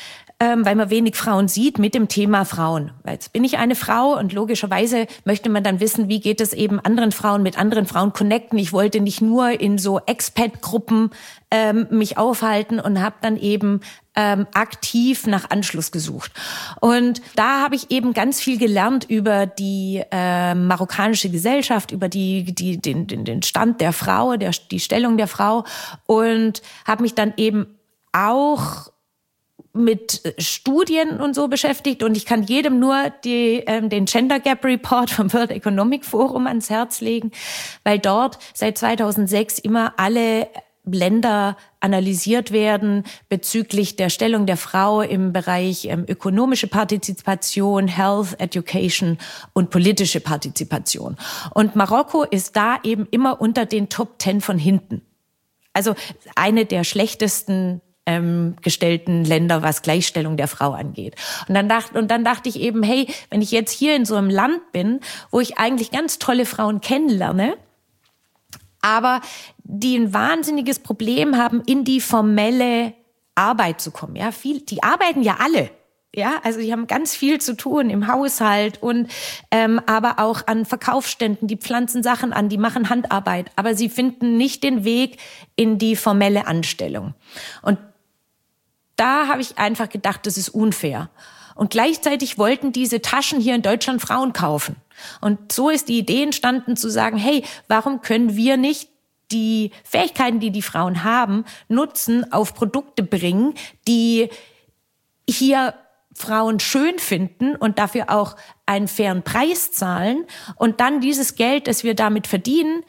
weil man wenig Frauen sieht mit dem Thema Frauen. Weil jetzt bin ich eine Frau und logischerweise möchte man dann wissen, wie geht es eben anderen Frauen mit anderen Frauen connecten. Ich wollte nicht nur in so Expat-Gruppen mich aufhalten und habe dann eben aktiv nach Anschluss gesucht. Und da habe ich eben ganz viel gelernt über die marokkanische Gesellschaft, über den Stand der Frau, die Stellung der Frau und habe mich dann eben auch mit Studien und so beschäftigt und ich kann jedem nur den Gender Gap Report vom World Economic Forum ans Herz legen, weil dort seit 2006 immer alle Länder analysiert werden bezüglich der Stellung der Frau im Bereich ökonomische Partizipation, Health, Education und politische Partizipation. Und Marokko ist da eben immer unter den Top 10 von hinten. Also eine der schlechtesten gestellten Länder, was Gleichstellung der Frau angeht. Und dann dachte ich eben, hey, wenn ich jetzt hier in so einem Land bin, wo ich eigentlich ganz tolle Frauen kennenlerne, aber die ein wahnsinniges Problem haben, in die formelle Arbeit zu kommen. Ja, die arbeiten ja alle. Ja, also die haben ganz viel zu tun im Haushalt und aber auch an Verkaufsständen, die pflanzen Sachen an, die machen Handarbeit, aber sie finden nicht den Weg in die formelle Anstellung. Und da habe ich einfach gedacht, das ist unfair. Und gleichzeitig wollten diese Taschen hier in Deutschland Frauen kaufen. Und so ist die Idee entstanden zu sagen, hey, warum können wir nicht die Fähigkeiten, die die Frauen haben, nutzen, auf Produkte bringen, die hier Frauen schön finden und dafür auch einen fairen Preis zahlen und dann dieses Geld, das wir damit verdienen,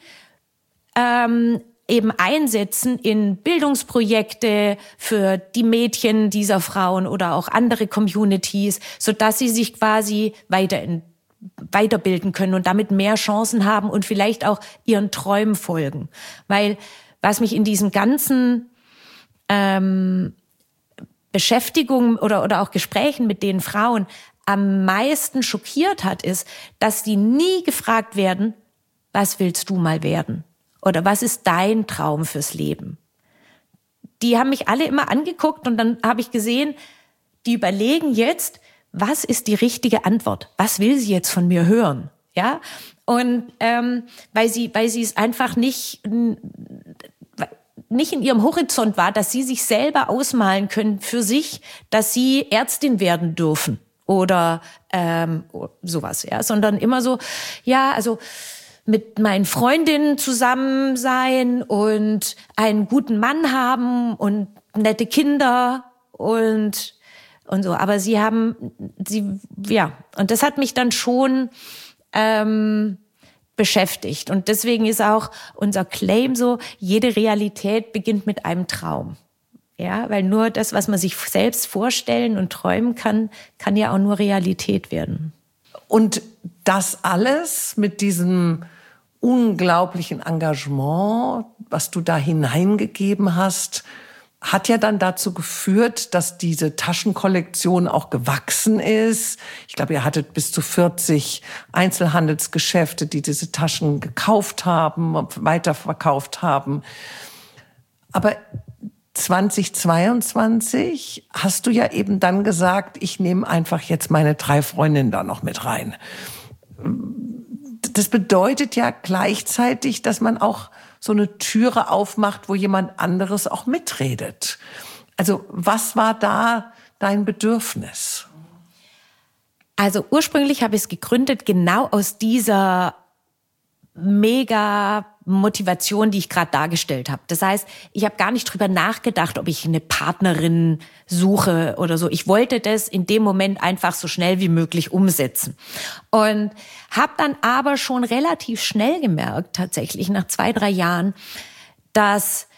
eben einsetzen in Bildungsprojekte für die Mädchen dieser Frauen oder auch andere Communities, sodass sie sich quasi weiterbilden können und damit mehr Chancen haben und vielleicht auch ihren Träumen folgen. Weil was mich in diesen ganzen Beschäftigungen oder auch Gesprächen mit den Frauen am meisten schockiert hat, ist, dass die nie gefragt werden, was willst du mal werden? Oder was ist dein Traum fürs Leben? Die haben mich alle immer angeguckt und dann habe ich gesehen, die überlegen jetzt, was ist die richtige Antwort? Was will sie jetzt von mir hören? Ja, und weil sie es einfach nicht in ihrem Horizont war, dass sie sich selber ausmalen können für sich, dass sie Ärztin werden dürfen oder sowas, ja, sondern immer so, ja, also mit meinen Freundinnen zusammen sein und einen guten Mann haben und nette Kinder und so. Aber und das hat mich dann schon beschäftigt. Und deswegen ist auch unser Claim so, jede Realität beginnt mit einem Traum. Ja, weil nur das, was man sich selbst vorstellen und träumen kann, kann ja auch nur Realität werden. Und das alles mit diesem unglaublichen Engagement, was du da hineingegeben hast, hat ja dann dazu geführt, dass diese Taschenkollektion auch gewachsen ist. Ich glaube, ihr hattet bis zu 40 Einzelhandelsgeschäfte, die diese Taschen gekauft haben und weiterverkauft haben. Aber 2022 hast du ja eben dann gesagt, ich nehme einfach jetzt meine 3 Freundinnen da noch mit rein. Das bedeutet ja gleichzeitig, dass man auch so eine Türe aufmacht, wo jemand anderes auch mitredet. Also was war da dein Bedürfnis? Also ursprünglich habe ich es gegründet genau aus dieser mega Motivation, die ich gerade dargestellt habe. Das heißt, ich habe gar nicht drüber nachgedacht, ob ich eine Partnerin suche oder so. Ich wollte das in dem Moment einfach so schnell wie möglich umsetzen. Und habe dann aber schon relativ schnell gemerkt, tatsächlich nach 2-3 Jahren, dass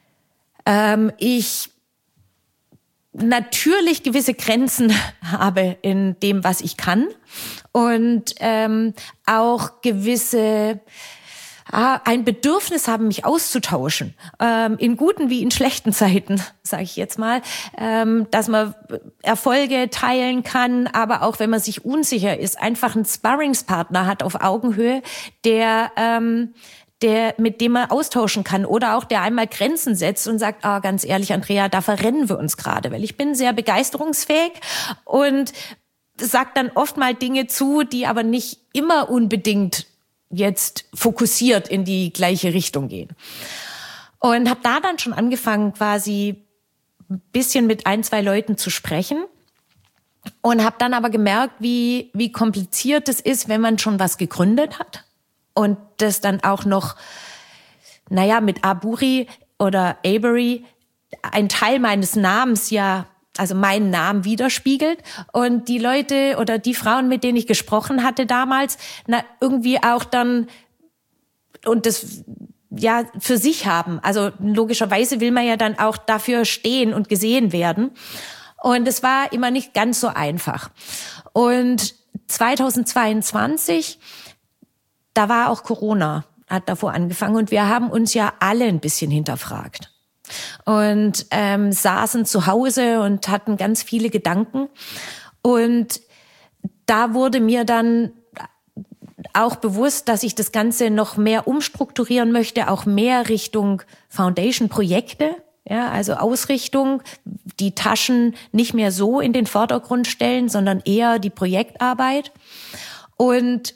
ich natürlich gewisse Grenzen habe in dem, was ich kann und auch gewisse ein Bedürfnis haben, mich auszutauschen, in guten wie in schlechten Zeiten, sage ich jetzt mal, dass man Erfolge teilen kann, aber auch wenn man sich unsicher ist, einfach einen Sparringspartner hat auf Augenhöhe, der mit dem man austauschen kann oder auch der einmal Grenzen setzt und sagt, ganz ehrlich, Andrea, da verrennen wir uns gerade, weil ich bin sehr begeisterungsfähig und sagt dann oft mal Dinge zu, die aber nicht immer unbedingt jetzt fokussiert in die gleiche Richtung gehen. Und habe da dann schon angefangen, quasi ein bisschen mit 1, 2 Leuten zu sprechen und habe dann aber gemerkt, wie kompliziert es ist, wenn man schon was gegründet hat. Und das dann auch noch, mit Aburi oder Avery ein Teil meines Namens also meinen Namen widerspiegelt. Und die Leute oder die Frauen, mit denen ich gesprochen hatte damals, irgendwie auch dann, und das für sich haben. Also logischerweise will man ja dann auch dafür stehen und gesehen werden. Und es war immer nicht ganz so einfach. Und 2022, da war auch Corona, hat davor angefangen und wir haben uns ja alle ein bisschen hinterfragt und saßen zu Hause und hatten ganz viele Gedanken und da wurde mir dann auch bewusst, dass ich das Ganze noch mehr umstrukturieren möchte, auch mehr Richtung Foundation-Projekte, also Ausrichtung, die Taschen nicht mehr so in den Vordergrund stellen, sondern eher die Projektarbeit und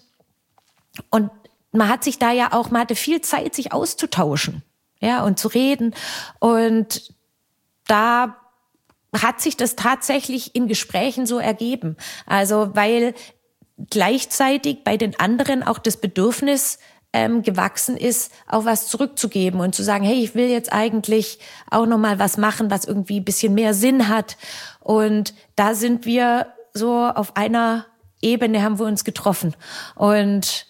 man hat sich da man hatte viel Zeit, sich auszutauschen, und zu reden. Und da hat sich das tatsächlich in Gesprächen so ergeben. Also, weil gleichzeitig bei den anderen auch das Bedürfnis gewachsen ist, auch was zurückzugeben und zu sagen, hey, ich will jetzt eigentlich auch noch mal was machen, was irgendwie ein bisschen mehr Sinn hat. Und da sind wir so auf einer Ebene, haben wir uns getroffen. Und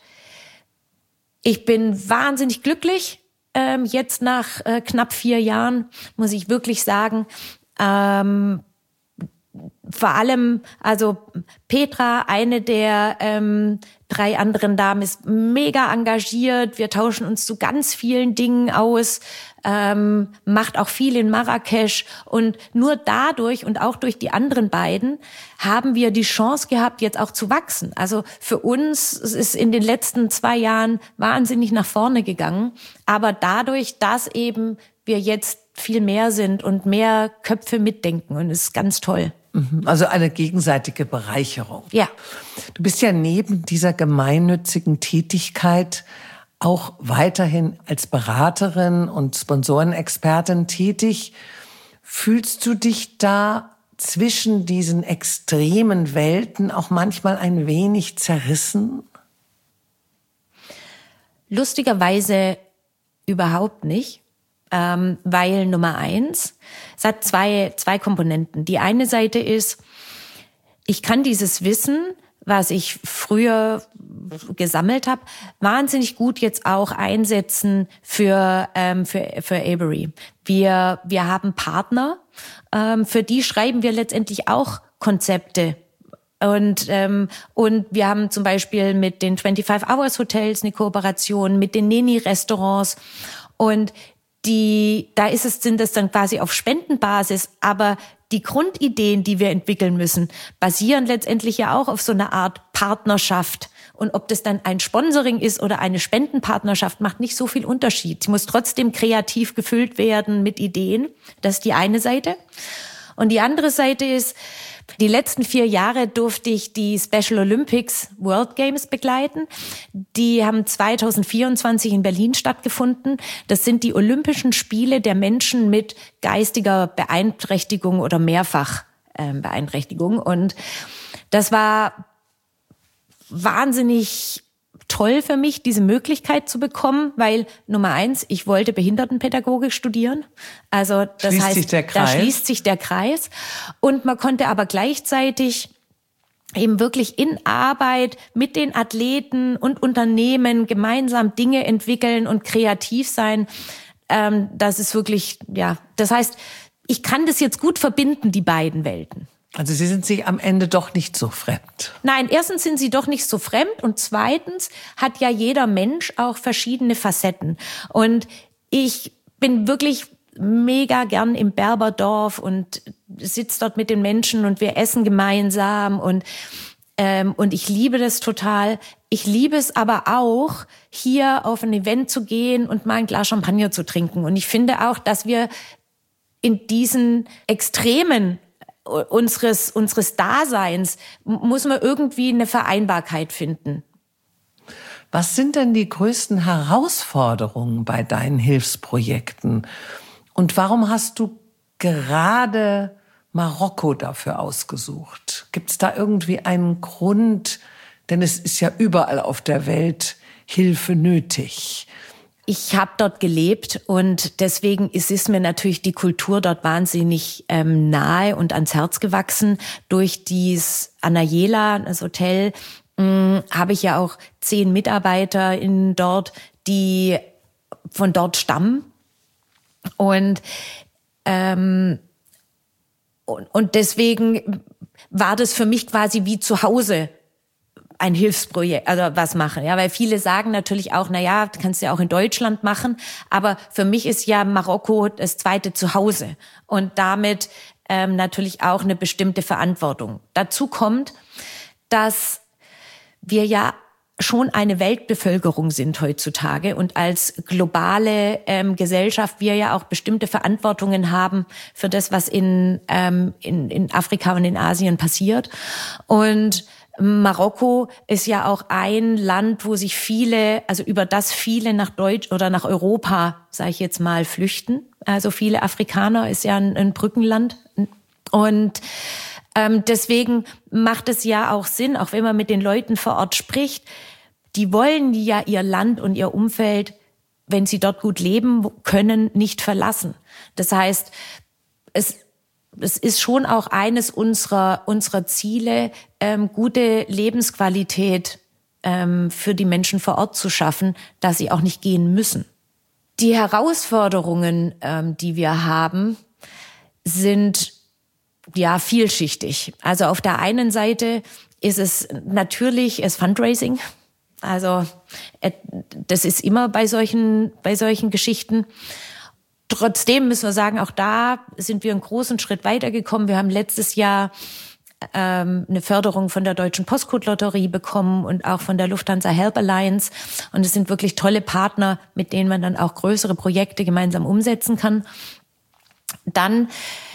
ich bin wahnsinnig glücklich, jetzt nach knapp 4 Jahren, muss ich wirklich sagen. Vor allem, also Petra, eine der 3 anderen Damen, ist mega engagiert. Wir tauschen uns zu ganz vielen Dingen aus, macht auch viel in Marrakesch. Und nur dadurch und auch durch die anderen beiden haben wir die Chance gehabt, jetzt auch zu wachsen. Also für uns ist in den letzten 2 Jahren wahnsinnig nach vorne gegangen. Aber dadurch, dass eben wir jetzt viel mehr sind und mehr Köpfe mitdenken. Und es ist ganz toll. Also eine gegenseitige Bereicherung. Ja. Du bist ja neben dieser gemeinnützigen Tätigkeit auch weiterhin als Beraterin und Sponsorenexpertin tätig. Fühlst du dich da zwischen diesen extremen Welten auch manchmal ein wenig zerrissen? Lustigerweise überhaupt nicht. Weil Nummer 1, es hat zwei Komponenten. Die eine Seite ist, ich kann dieses Wissen, was ich früher gesammelt habe, wahnsinnig gut jetzt auch einsetzen für Avery. Wir haben Partner, für die schreiben wir letztendlich auch Konzepte. Und wir haben zum Beispiel mit den 25 Hours Hotels eine Kooperation, mit den Neni-Restaurants und sind das dann quasi auf Spendenbasis, aber die Grundideen, die wir entwickeln müssen, basieren letztendlich ja auch auf so einer Art Partnerschaft. Und ob das dann ein Sponsoring ist oder eine Spendenpartnerschaft, macht nicht so viel Unterschied. Sie muss trotzdem kreativ gefüllt werden mit Ideen. Das ist die eine Seite. Und die andere Seite ist, die letzten 4 Jahre durfte ich die Special Olympics World Games begleiten. Die haben 2024 in Berlin stattgefunden. Das sind die Olympischen Spiele der Menschen mit geistiger Beeinträchtigung oder Mehrfachbeeinträchtigung. Und das war wahnsinnig toll für mich, diese Möglichkeit zu bekommen, weil Nummer 1, ich wollte Behindertenpädagogik studieren. Also das heißt, da schließt sich der Kreis. Und man konnte aber gleichzeitig eben wirklich in Arbeit mit den Athleten und Unternehmen gemeinsam Dinge entwickeln und kreativ sein. Das ist wirklich, das heißt, ich kann das jetzt gut verbinden, die beiden Welten. Also Sie sind sich am Ende doch nicht so fremd. Nein, erstens sind sie doch nicht so fremd und zweitens hat ja jeder Mensch auch verschiedene Facetten. Und ich bin wirklich mega gern im Berberdorf und sitze dort mit den Menschen und wir essen gemeinsam und ich liebe das total. Ich liebe es aber auch, hier auf ein Event zu gehen und mal ein Glas Champagner zu trinken. Und ich finde auch, dass wir in diesen Extremen unseres Daseins muss man irgendwie eine Vereinbarkeit finden. Was sind denn die größten Herausforderungen bei deinen Hilfsprojekten? Und warum hast du gerade Marokko dafür ausgesucht? Gibt es da irgendwie einen Grund? Denn es ist ja überall auf der Welt Hilfe nötig. Ich habe dort gelebt und deswegen ist es mir natürlich die Kultur dort wahnsinnig nahe und ans Herz gewachsen. Durch dieses Anayela, das Hotel, habe ich ja auch 10 Mitarbeiter dort, die von dort stammen. Und deswegen war das für mich quasi wie zu Hause ein Hilfsprojekt, also was machen, ja, weil viele sagen natürlich auch, na ja, kannst du ja auch in Deutschland machen, aber für mich ist ja Marokko das zweite Zuhause und damit natürlich auch eine bestimmte Verantwortung. Dazu kommt, dass wir ja schon eine Weltbevölkerung sind heutzutage und als globale Gesellschaft wir ja auch bestimmte Verantwortungen haben für das, was in Afrika und in Asien passiert. Und Marokko ist ja auch ein Land, wo sich über das viele nach Deutsch oder nach Europa, sage ich jetzt mal, flüchten. Also viele Afrikaner, ist ja ein Brückenland. Und deswegen macht es ja auch Sinn, auch wenn man mit den Leuten vor Ort spricht, die wollen ja ihr Land und ihr Umfeld, wenn sie dort gut leben können, nicht verlassen. Das heißt, es ist schon auch eines unserer Ziele, gute Lebensqualität für die Menschen vor Ort zu schaffen, dass sie auch nicht gehen müssen. Die Herausforderungen, die wir haben, sind ja vielschichtig. Also auf der einen Seite ist es natürlich das Fundraising. Also das ist immer bei solchen Geschichten. Trotzdem müssen wir sagen, auch da sind wir einen großen Schritt weitergekommen. Wir haben letztes Jahr eine Förderung von der Deutschen Postcode-Lotterie bekommen und auch von der Lufthansa Help Alliance. Und es sind wirklich tolle Partner, mit denen man dann auch größere Projekte gemeinsam umsetzen kann. Dann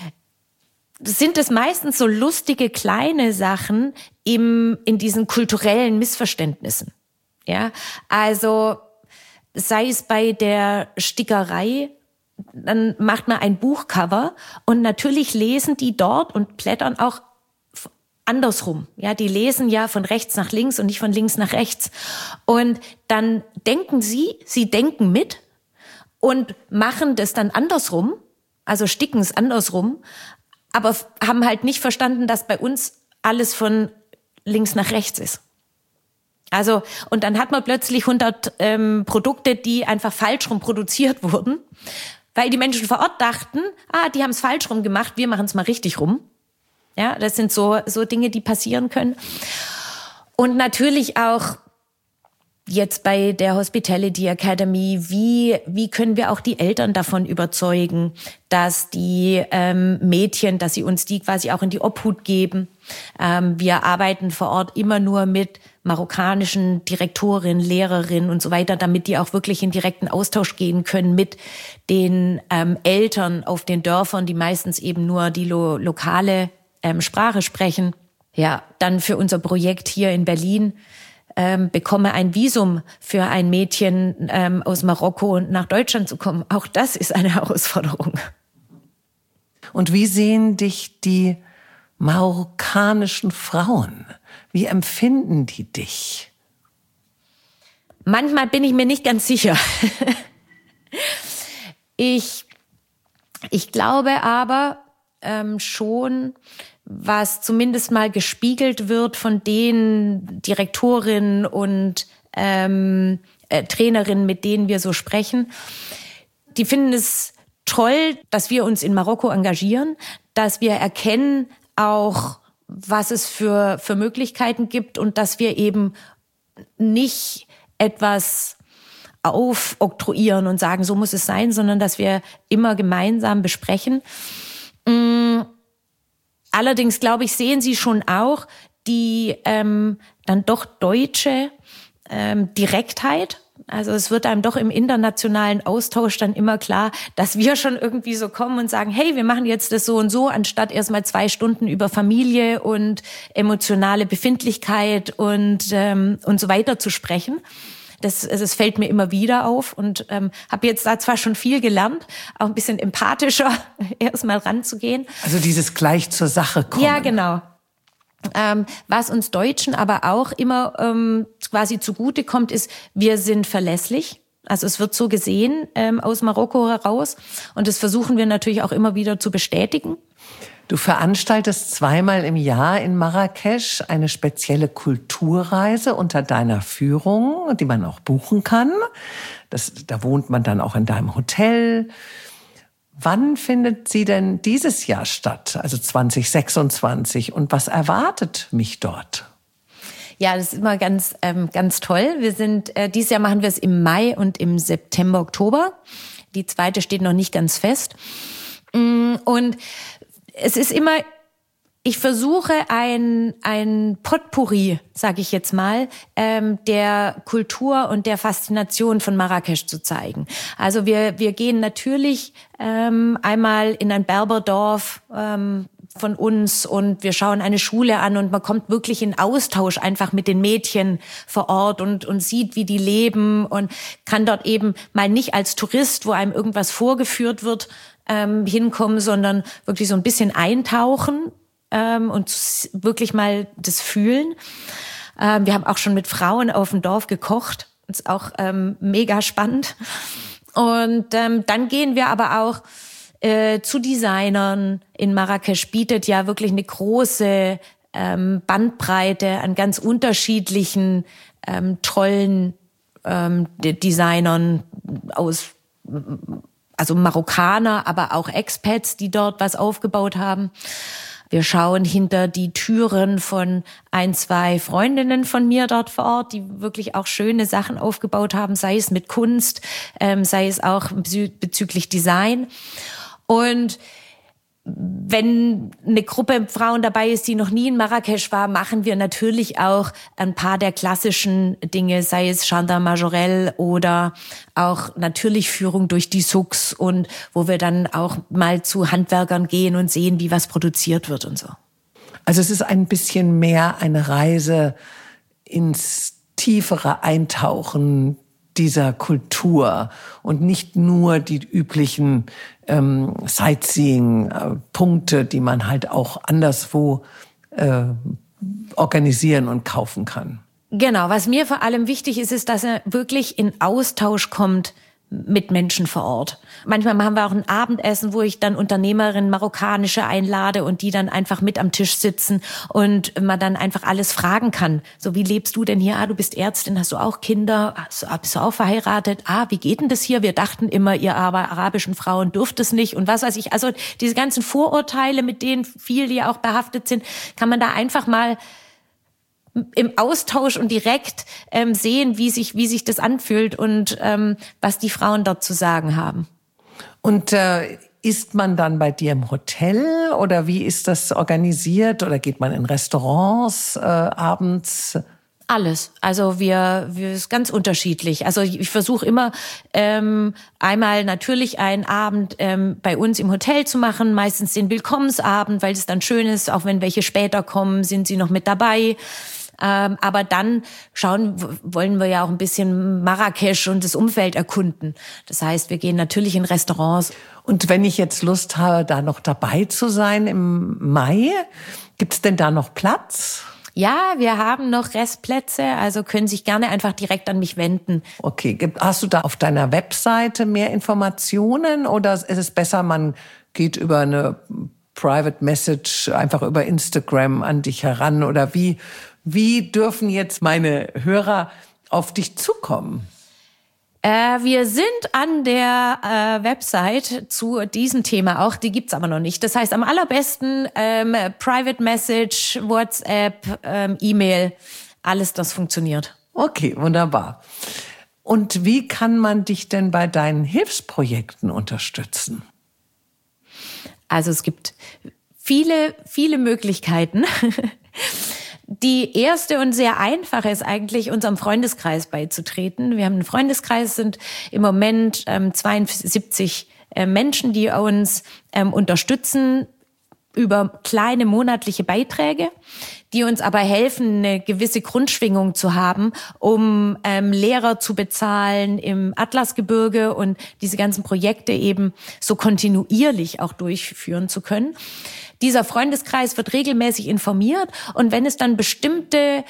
sind es meistens so lustige kleine Sachen in diesen kulturellen Missverständnissen. Ja, also sei es bei der Stickerei, dann macht man ein Buchcover und natürlich lesen die dort und blättern auch andersrum. Ja, die lesen ja von rechts nach links und nicht von links nach rechts. Und dann denken sie denken mit und machen das dann andersrum, also sticken es andersrum, aber haben halt nicht verstanden, dass bei uns alles von links nach rechts ist. Also, und dann hat man plötzlich 100 Produkte, die einfach falsch rum produziert wurden, weil die Menschen vor Ort dachten, die haben es falsch rum gemacht, wir machen es mal richtig rum. Ja, das sind so Dinge, die passieren können. Und natürlich auch jetzt bei der Hospitality Academy, wie können wir auch die Eltern davon überzeugen, dass die Mädchen, dass sie uns die quasi auch in die Obhut geben. Wir arbeiten vor Ort immer nur mit marokkanischen Direktorinnen, Lehrerinnen und so weiter, damit die auch wirklich in direkten Austausch gehen können mit den Eltern auf den Dörfern, die meistens eben nur die lokale Sprache sprechen. Ja, dann für unser Projekt hier in Berlin bekomme ein Visum für ein Mädchen aus Marokko nach Deutschland zu kommen. Auch das ist eine Herausforderung. Und wie sehen dich die marokkanischen Frauen? Wie empfinden die dich? Manchmal bin ich mir nicht ganz sicher. Ich glaube aber schon, was zumindest mal gespiegelt wird von den Direktorinnen und Trainerinnen, mit denen wir so sprechen. Die finden es toll, dass wir uns in Marokko engagieren, dass wir erkennen auch, was es für Möglichkeiten gibt und dass wir eben nicht etwas aufoktroyieren und sagen, so muss es sein, sondern dass wir immer gemeinsam besprechen. Allerdings, glaube ich, sehen Sie schon auch die dann doch deutsche Direktheit. Also es wird einem doch im internationalen Austausch dann immer klar, dass wir schon irgendwie so kommen und sagen, hey, wir machen jetzt das so und so, anstatt erstmal 2 Stunden über Familie und emotionale Befindlichkeit und so weiter zu sprechen. Das fällt mir immer wieder auf und habe jetzt da zwar schon viel gelernt, auch ein bisschen empathischer erstmal ranzugehen. Also dieses gleich zur Sache kommen. Ja, genau. Was uns Deutschen aber auch immer quasi zugute kommt, ist, wir sind verlässlich. Also es wird so gesehen aus Marokko heraus und das versuchen wir natürlich auch immer wieder zu bestätigen. Du veranstaltest 2-mal im Jahr in Marrakesch eine spezielle Kulturreise unter deiner Führung, die man auch buchen kann. Da wohnt man dann auch in deinem Hotel. Wann findet sie denn dieses Jahr statt, also 2026? Und was erwartet mich dort? Ja, das ist immer ganz toll. Dieses Jahr machen wir es im Mai und im September, Oktober. Die zweite steht noch nicht ganz fest. Und es ist immer, ich versuche ein Potpourri, sage ich jetzt mal, der Kultur und der Faszination von Marrakesch zu zeigen. Also wir gehen natürlich einmal in ein Berberdorf von uns und wir schauen eine Schule an und man kommt wirklich in Austausch einfach mit den Mädchen vor Ort und sieht, wie die leben und kann dort eben mal nicht als Tourist, wo einem irgendwas vorgeführt wird, hinkommen, sondern wirklich so ein bisschen eintauchen und wirklich mal das fühlen. Wir haben auch schon mit Frauen auf dem Dorf gekocht. Das ist auch mega spannend. Und dann gehen wir aber auch zu Designern. In Marrakesch bietet ja wirklich eine große Bandbreite an ganz unterschiedlichen tollen Designern aus, also Marokkaner, aber auch Expats, die dort was aufgebaut haben. Wir schauen hinter die Türen von 1, 2 Freundinnen von mir dort vor Ort, die wirklich auch schöne Sachen aufgebaut haben, sei es mit Kunst, sei es auch bezüglich Design. Und wenn eine Gruppe Frauen dabei ist, die noch nie in Marrakesch war, machen wir natürlich auch ein paar der klassischen Dinge, sei es Gendarme Majorelle oder auch natürlich Führung durch die Souks und wo wir dann auch mal zu Handwerkern gehen und sehen, wie was produziert wird und so. Also es ist ein bisschen mehr eine Reise ins tiefere Eintauchen dieser Kultur und nicht nur die üblichen Sightseeing-Punkte, die man halt auch anderswo organisieren und kaufen kann. Genau, was mir vor allem wichtig ist, ist, dass er wirklich in Austausch kommt mit Menschen vor Ort. Manchmal machen wir auch ein Abendessen, wo ich dann Unternehmerinnen marokkanische einlade und die dann einfach mit am Tisch sitzen und man dann einfach alles fragen kann. So, wie lebst du denn hier? Ah, du bist Ärztin, hast du auch Kinder? Bist du auch verheiratet? Ah, wie geht denn das hier? Wir dachten immer, ihr aber arabischen Frauen dürft es nicht und was weiß ich. Also diese ganzen Vorurteile, mit denen viele ja auch behaftet sind, kann man da einfach mal im Austausch und direkt sehen, wie sich das anfühlt und was die Frauen dort zu sagen haben. Und isst man dann bei dir im Hotel oder wie ist das organisiert? Oder geht man in Restaurants abends? Alles. Also wir ist ganz unterschiedlich. Also ich versuche immer einmal natürlich einen Abend bei uns im Hotel zu machen, meistens den Willkommensabend, weil es dann schön ist, auch wenn welche später kommen, sind sie noch mit dabei. Aber dann wollen wir ja auch ein bisschen Marrakesch und das Umfeld erkunden. Das heißt, wir gehen natürlich in Restaurants. Und wenn ich jetzt Lust habe, da noch dabei zu sein im Mai, gibt's denn da noch Platz? Ja, wir haben noch Restplätze, also können sich gerne einfach direkt an mich wenden. Okay, hast du da auf deiner Webseite mehr Informationen oder ist es besser, man geht über eine Private Message, einfach über Instagram an dich heran oder wie dürfen jetzt meine Hörer auf dich zukommen? Wir sind an der Website zu diesem Thema auch, die gibt's aber noch nicht. Das heißt, am allerbesten Private Message, WhatsApp, E-Mail, alles das funktioniert. Okay, wunderbar. Und wie kann man dich denn bei deinen Hilfsprojekten unterstützen? Also es gibt viele, viele Möglichkeiten. Die erste und sehr einfache ist eigentlich, unserem Freundeskreis beizutreten. Wir haben einen Freundeskreis, sind im Moment 72 Menschen, die uns unterstützen über kleine monatliche Beiträge, die uns aber helfen, eine gewisse Grundschwingung zu haben, um Lehrer zu bezahlen im Atlasgebirge und diese ganzen Projekte eben so kontinuierlich auch durchführen zu können. Dieser Freundeskreis wird regelmäßig informiert und wenn es dann bestimmte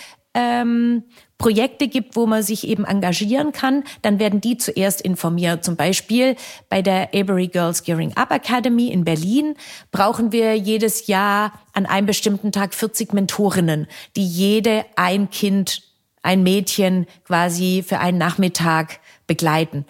Projekte gibt, wo man sich eben engagieren kann, dann werden die zuerst informiert. Zum Beispiel bei der Avery Girls Gearing Up Academy in Berlin brauchen wir jedes Jahr an einem bestimmten Tag 40 Mentorinnen, die jede ein Kind, ein Mädchen quasi für einen Nachmittag begleiten.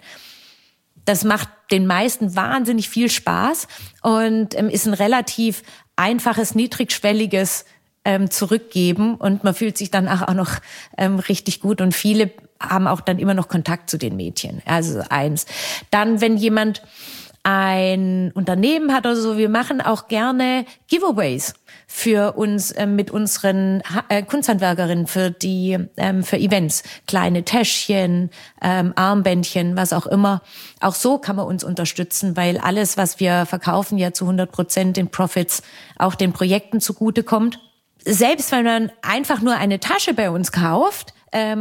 Das macht den meisten wahnsinnig viel Spaß und ist ein relativ einfaches, niedrigschwelliges zurückgeben und man fühlt sich dann auch noch richtig gut und viele haben auch dann immer noch Kontakt zu den Mädchen. Also eins. Dann, wenn jemand ein Unternehmen hat oder so, wir machen auch gerne Giveaways für uns mit unseren Kunsthandwerkerinnen für Events, kleine Täschchen, Armbändchen, was auch immer. Auch so kann man uns unterstützen, weil alles, was wir verkaufen, ja zu 100% den Profits auch den Projekten zugutekommt. Selbst wenn man einfach nur eine Tasche bei uns kauft,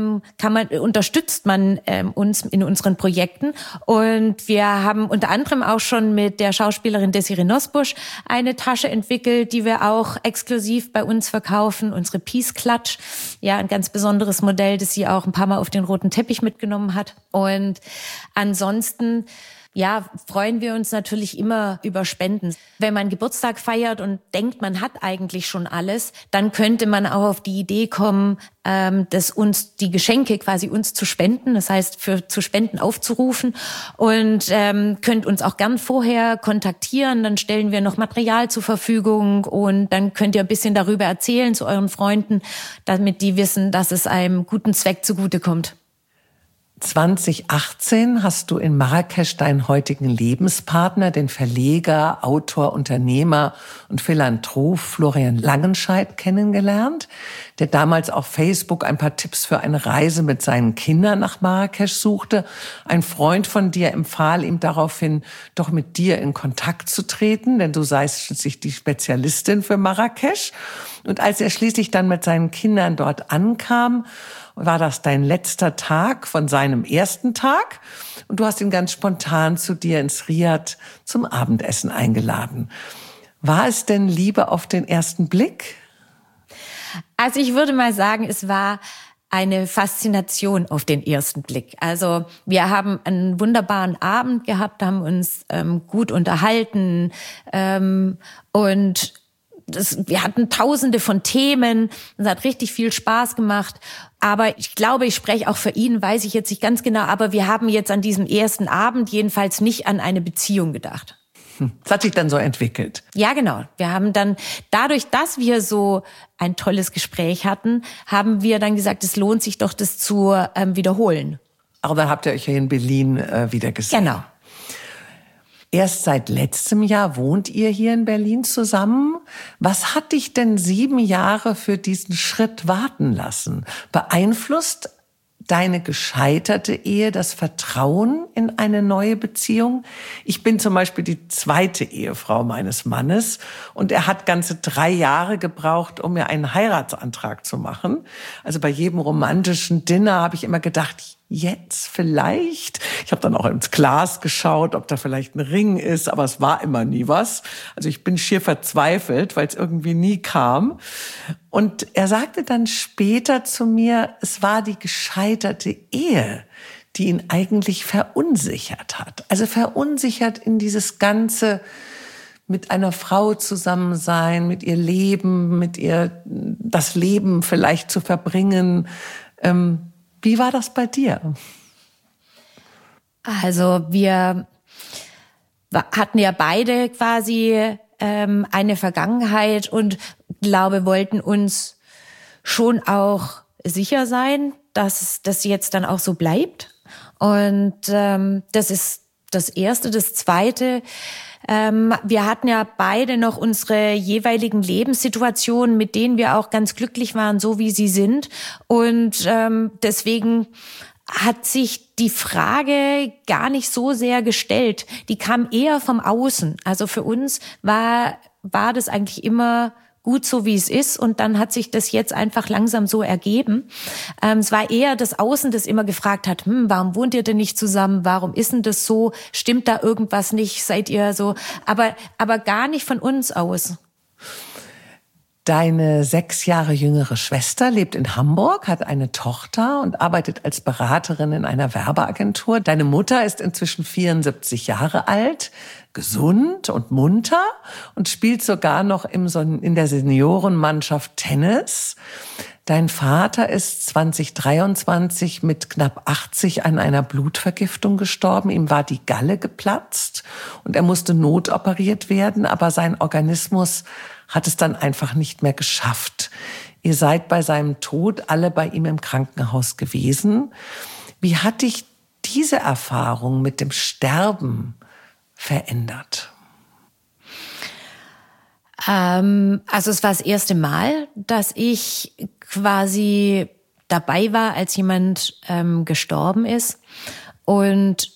unterstützt man uns in unseren Projekten. Und wir haben unter anderem auch schon mit der Schauspielerin Desiree Nosbusch eine Tasche entwickelt, die wir auch exklusiv bei uns verkaufen. Unsere Peace Clutch, ja, ein ganz besonderes Modell, das sie auch ein paar Mal auf den roten Teppich mitgenommen hat. Und ansonsten freuen wir uns natürlich immer über Spenden. Wenn man Geburtstag feiert und denkt, man hat eigentlich schon alles, dann könnte man auch auf die Idee kommen, dass uns die Geschenke quasi uns zu spenden, das heißt zu Spenden aufzurufen und könnt uns auch gern vorher kontaktieren, dann stellen wir noch Material zur Verfügung und dann könnt ihr ein bisschen darüber erzählen zu euren Freunden, damit die wissen, dass es einem guten Zweck zugutekommt. 2018 hast du in Marrakesch deinen heutigen Lebenspartner, den Verleger, Autor, Unternehmer und Philanthrop Florian Langenscheidt kennengelernt, der damals auf Facebook ein paar Tipps für eine Reise mit seinen Kindern nach Marrakesch suchte. Ein Freund von dir empfahl ihm daraufhin, doch mit dir in Kontakt zu treten, denn du seist schließlich die Spezialistin für Marrakesch. Und als er schließlich dann mit seinen Kindern dort ankam, war das dein letzter Tag von seinem ersten Tag und du hast ihn ganz spontan zu dir ins Riad zum Abendessen eingeladen. War es denn Liebe auf den ersten Blick? Also ich würde mal sagen, es war eine Faszination auf den ersten Blick. Also wir haben einen wunderbaren Abend gehabt, haben uns gut unterhalten und wir hatten tausende von Themen, es hat richtig viel Spaß gemacht, aber ich glaube, ich spreche auch für ihn, weiß ich jetzt nicht ganz genau, aber wir haben jetzt an diesem ersten Abend jedenfalls nicht an eine Beziehung gedacht. Das hat sich dann so entwickelt. Ja, genau. Wir haben dann, dadurch, dass wir so ein tolles Gespräch hatten, haben wir dann gesagt, es lohnt sich doch, das zu wiederholen. Aber dann habt ihr euch ja in Berlin wieder gesehen. Genau. Erst seit letztem Jahr wohnt ihr hier in Berlin zusammen. Was hat dich denn 7 Jahre für diesen Schritt warten lassen? Beeinflusst deine gescheiterte Ehe das Vertrauen in eine neue Beziehung? Ich bin zum Beispiel die 2. Ehefrau meines Mannes und er hat ganze 3 Jahre gebraucht, um mir einen Heiratsantrag zu machen. Also bei jedem romantischen Dinner habe ich immer gedacht, jetzt vielleicht. Ich habe dann auch ins Glas geschaut, ob da vielleicht ein Ring ist, aber es war immer nie was. Also ich bin schier verzweifelt, weil es irgendwie nie kam. Und er sagte dann später zu mir, es war die gescheiterte Ehe, die ihn eigentlich verunsichert hat. Also verunsichert in dieses ganze mit einer Frau zusammen sein, mit ihr leben, mit ihr das Leben vielleicht zu verbringen. Wie war das bei dir? Also wir hatten ja beide quasi eine Vergangenheit und glaube, wollten uns schon auch sicher sein, dass das jetzt dann auch so bleibt. Und das ist das Erste. Das Zweite, Wir hatten ja beide noch unsere jeweiligen Lebenssituationen, mit denen wir auch ganz glücklich waren, so wie sie sind. Und deswegen hat sich die Frage gar nicht so sehr gestellt. Die kam eher vom Außen. Also für uns war das eigentlich immer gut so, wie es ist. Und dann hat sich das jetzt einfach langsam so ergeben. Es war eher das Außen, das immer gefragt hat, warum wohnt ihr denn nicht zusammen? Warum ist denn das so? Stimmt da irgendwas nicht? Seid ihr so? Aber gar nicht von uns aus. Deine 6 Jahre jüngere Schwester lebt in Hamburg, hat eine Tochter und arbeitet als Beraterin in einer Werbeagentur. Deine Mutter ist inzwischen 74 Jahre alt, gesund und munter und spielt sogar noch in der Seniorenmannschaft Tennis. Dein Vater ist 2023 mit knapp 80 an einer Blutvergiftung gestorben. Ihm war die Galle geplatzt und er musste notoperiert werden, aber sein Organismus hat es dann einfach nicht mehr geschafft. Ihr seid bei seinem Tod alle bei ihm im Krankenhaus gewesen. Wie hat dich diese Erfahrung mit dem Sterben verändert? Also es war das erste Mal, dass ich quasi dabei war, als jemand gestorben ist. Und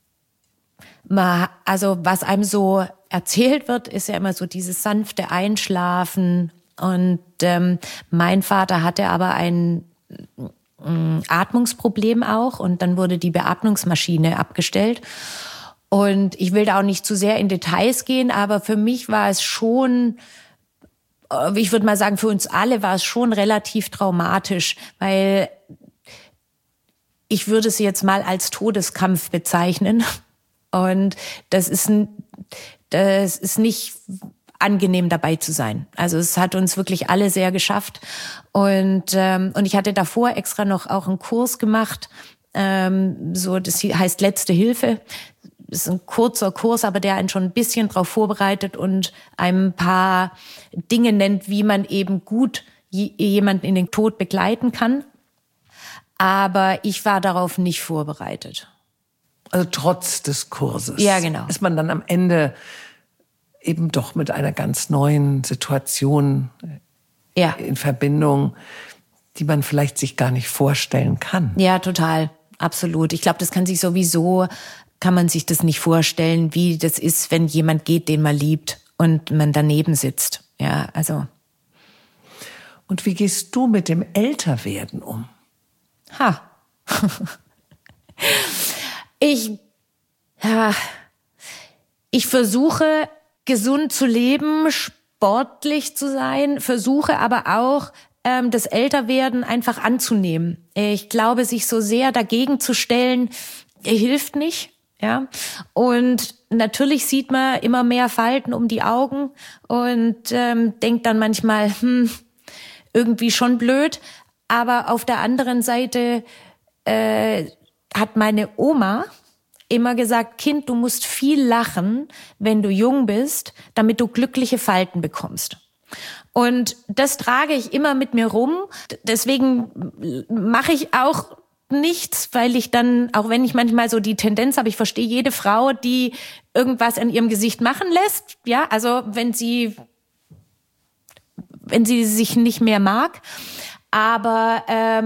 was einem so erzählt wird, ist ja immer so dieses sanfte Einschlafen. Und mein Vater hatte aber ein Atmungsproblem auch. Und dann wurde die Beatmungsmaschine abgestellt. Und ich will da auch nicht zu sehr in Details gehen, aber für mich war es schon, ich würde mal sagen, für uns alle war es schon relativ traumatisch, weil ich würde es jetzt mal als Todeskampf bezeichnen. Und das ist nicht angenehm dabei zu sein. Also es hat uns wirklich alle sehr geschafft. Und ich hatte davor extra noch auch einen Kurs gemacht, das heißt Letzte Hilfe. Das ist ein kurzer Kurs, aber der einen schon ein bisschen darauf vorbereitet und einem ein paar Dinge nennt, wie man eben gut jemanden in den Tod begleiten kann. Aber ich war darauf nicht vorbereitet. Also trotz des Kurses. Ja, genau. Ist man dann am Ende eben doch mit einer ganz neuen Situation in Verbindung, die man vielleicht sich gar nicht vorstellen kann. Ja, total. Absolut. Ich glaube, kann man sich das nicht vorstellen, wie das ist, wenn jemand geht, den man liebt und man daneben sitzt. Ja, also. Und wie gehst du mit dem Älterwerden um? Ich versuche, gesund zu leben, sportlich zu sein, versuche aber auch, das Älterwerden einfach anzunehmen. Ich glaube, sich so sehr dagegen zu stellen, hilft nicht. Ja, und natürlich sieht man immer mehr Falten um die Augen und denkt dann manchmal, irgendwie schon blöd. Aber auf der anderen Seite hat meine Oma immer gesagt, Kind, du musst viel lachen, wenn du jung bist, damit du glückliche Falten bekommst. Und das trage ich immer mit mir rum. Deswegen mache ich auch nichts, weil ich dann, auch wenn ich manchmal so die Tendenz habe, ich verstehe jede Frau, die irgendwas an ihrem Gesicht machen lässt, ja, also wenn sie sich nicht mehr mag, aber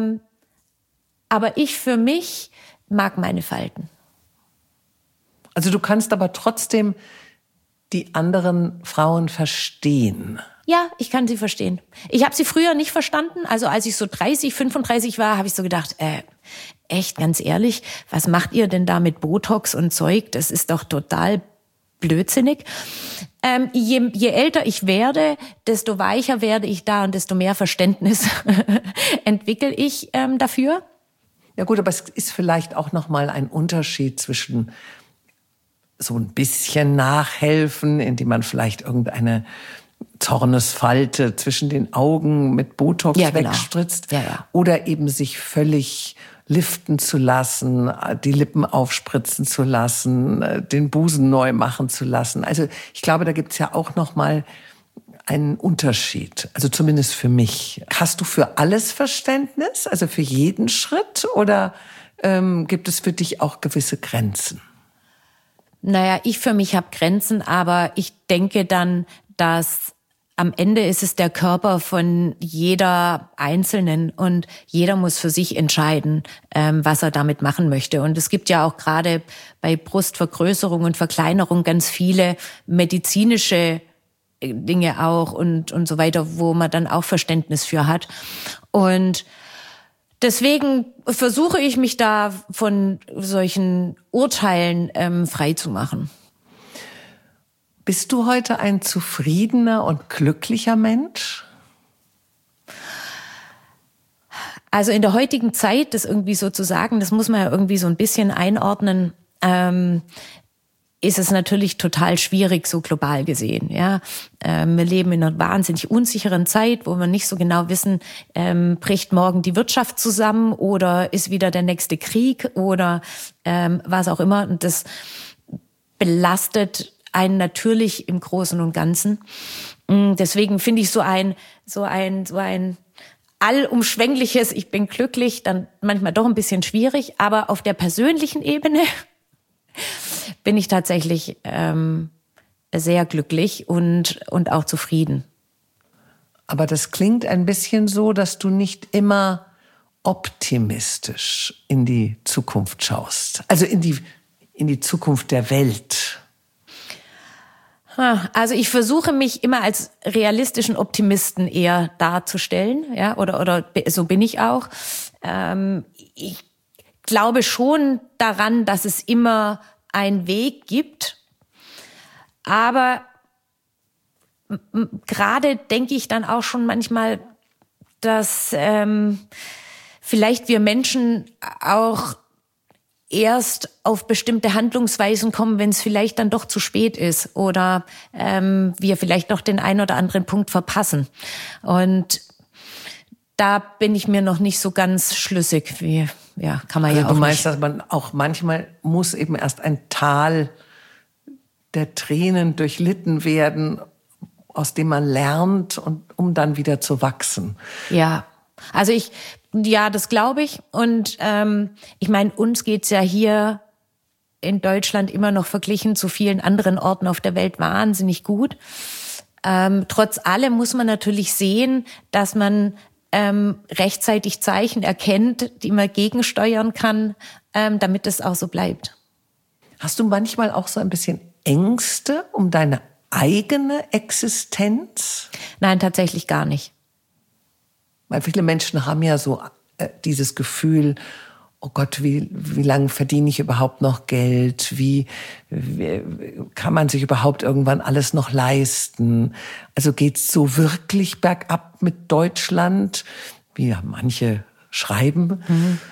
ich für mich mag meine Falten. Also du kannst aber trotzdem die anderen Frauen verstehen. Ja, ich kann sie verstehen. Ich habe sie früher nicht verstanden. Also als ich so 30, 35 war, habe ich so gedacht, echt, ganz ehrlich, was macht ihr denn da mit Botox und Zeug? Das ist doch total blödsinnig. Je älter ich werde, desto weicher werde ich da und desto mehr Verständnis entwickle ich dafür. Ja gut, aber es ist vielleicht auch nochmal ein Unterschied zwischen so ein bisschen nachhelfen, indem man vielleicht irgendeine Zornesfalte zwischen den Augen mit Botox wegspritzt. Ja. Oder eben sich völlig liften zu lassen, die Lippen aufspritzen zu lassen, den Busen neu machen zu lassen. Also ich glaube, da gibt's ja auch noch mal einen Unterschied. Also zumindest für mich. Hast du für alles Verständnis? Also für jeden Schritt? Oder gibt es für dich auch gewisse Grenzen? Naja, ich für mich habe Grenzen, aber ich denke dann, dass am Ende ist es der Körper von jeder Einzelnen und jeder muss für sich entscheiden, was er damit machen möchte. Und es gibt ja auch gerade bei Brustvergrößerung und Verkleinerung ganz viele medizinische Dinge auch und so weiter, wo man dann auch Verständnis für hat. Und deswegen versuche ich mich da von solchen Urteilen frei zu machen. Bist du heute ein zufriedener und glücklicher Mensch? Also in der heutigen Zeit, das irgendwie so zu sagen, das muss man ja irgendwie so ein bisschen einordnen, ist es natürlich total schwierig, so global gesehen. Ja, wir leben in einer wahnsinnig unsicheren Zeit, wo wir nicht so genau wissen, bricht morgen die Wirtschaft zusammen oder ist wieder der nächste Krieg oder was auch immer. Und das belastet einen natürlich im Großen und Ganzen. Deswegen finde ich so ein allumschwängliches, ich bin glücklich, dann manchmal doch ein bisschen schwierig. Aber auf der persönlichen Ebene bin ich tatsächlich sehr glücklich und auch zufrieden. Aber das klingt ein bisschen so, dass du nicht immer optimistisch in die Zukunft schaust. Also in die Zukunft der Welt. Also ich versuche mich immer als realistischen Optimisten eher darzustellen, ja, oder so bin ich auch. Ich glaube schon daran, dass es immer einen Weg gibt, aber gerade denke ich dann auch schon manchmal, dass vielleicht wir Menschen auch erst auf bestimmte Handlungsweisen kommen, wenn es vielleicht dann doch zu spät ist oder wir vielleicht noch den einen oder anderen Punkt verpassen. Und da bin ich mir noch nicht so ganz schlüssig. Kann man ja auch du meinst, nicht. dass man auch manchmal muss eben erst ein Tal der Tränen durchlitten werden, aus dem man lernt, um dann wieder zu wachsen. Ja, also das glaube ich. Und ich meine, uns geht's ja hier in Deutschland immer noch verglichen zu vielen anderen Orten auf der Welt wahnsinnig gut. Trotz allem muss man natürlich sehen, dass man rechtzeitig Zeichen erkennt, die man gegensteuern kann, damit es auch so bleibt. Hast du manchmal auch so ein bisschen Ängste um deine eigene Existenz? Nein, tatsächlich gar nicht. Weil viele Menschen haben ja so dieses Gefühl, oh Gott, wie lange verdiene ich überhaupt noch Geld? Wie kann man sich überhaupt irgendwann alles noch leisten? Also geht's so wirklich bergab mit Deutschland, wie ja manche schreiben?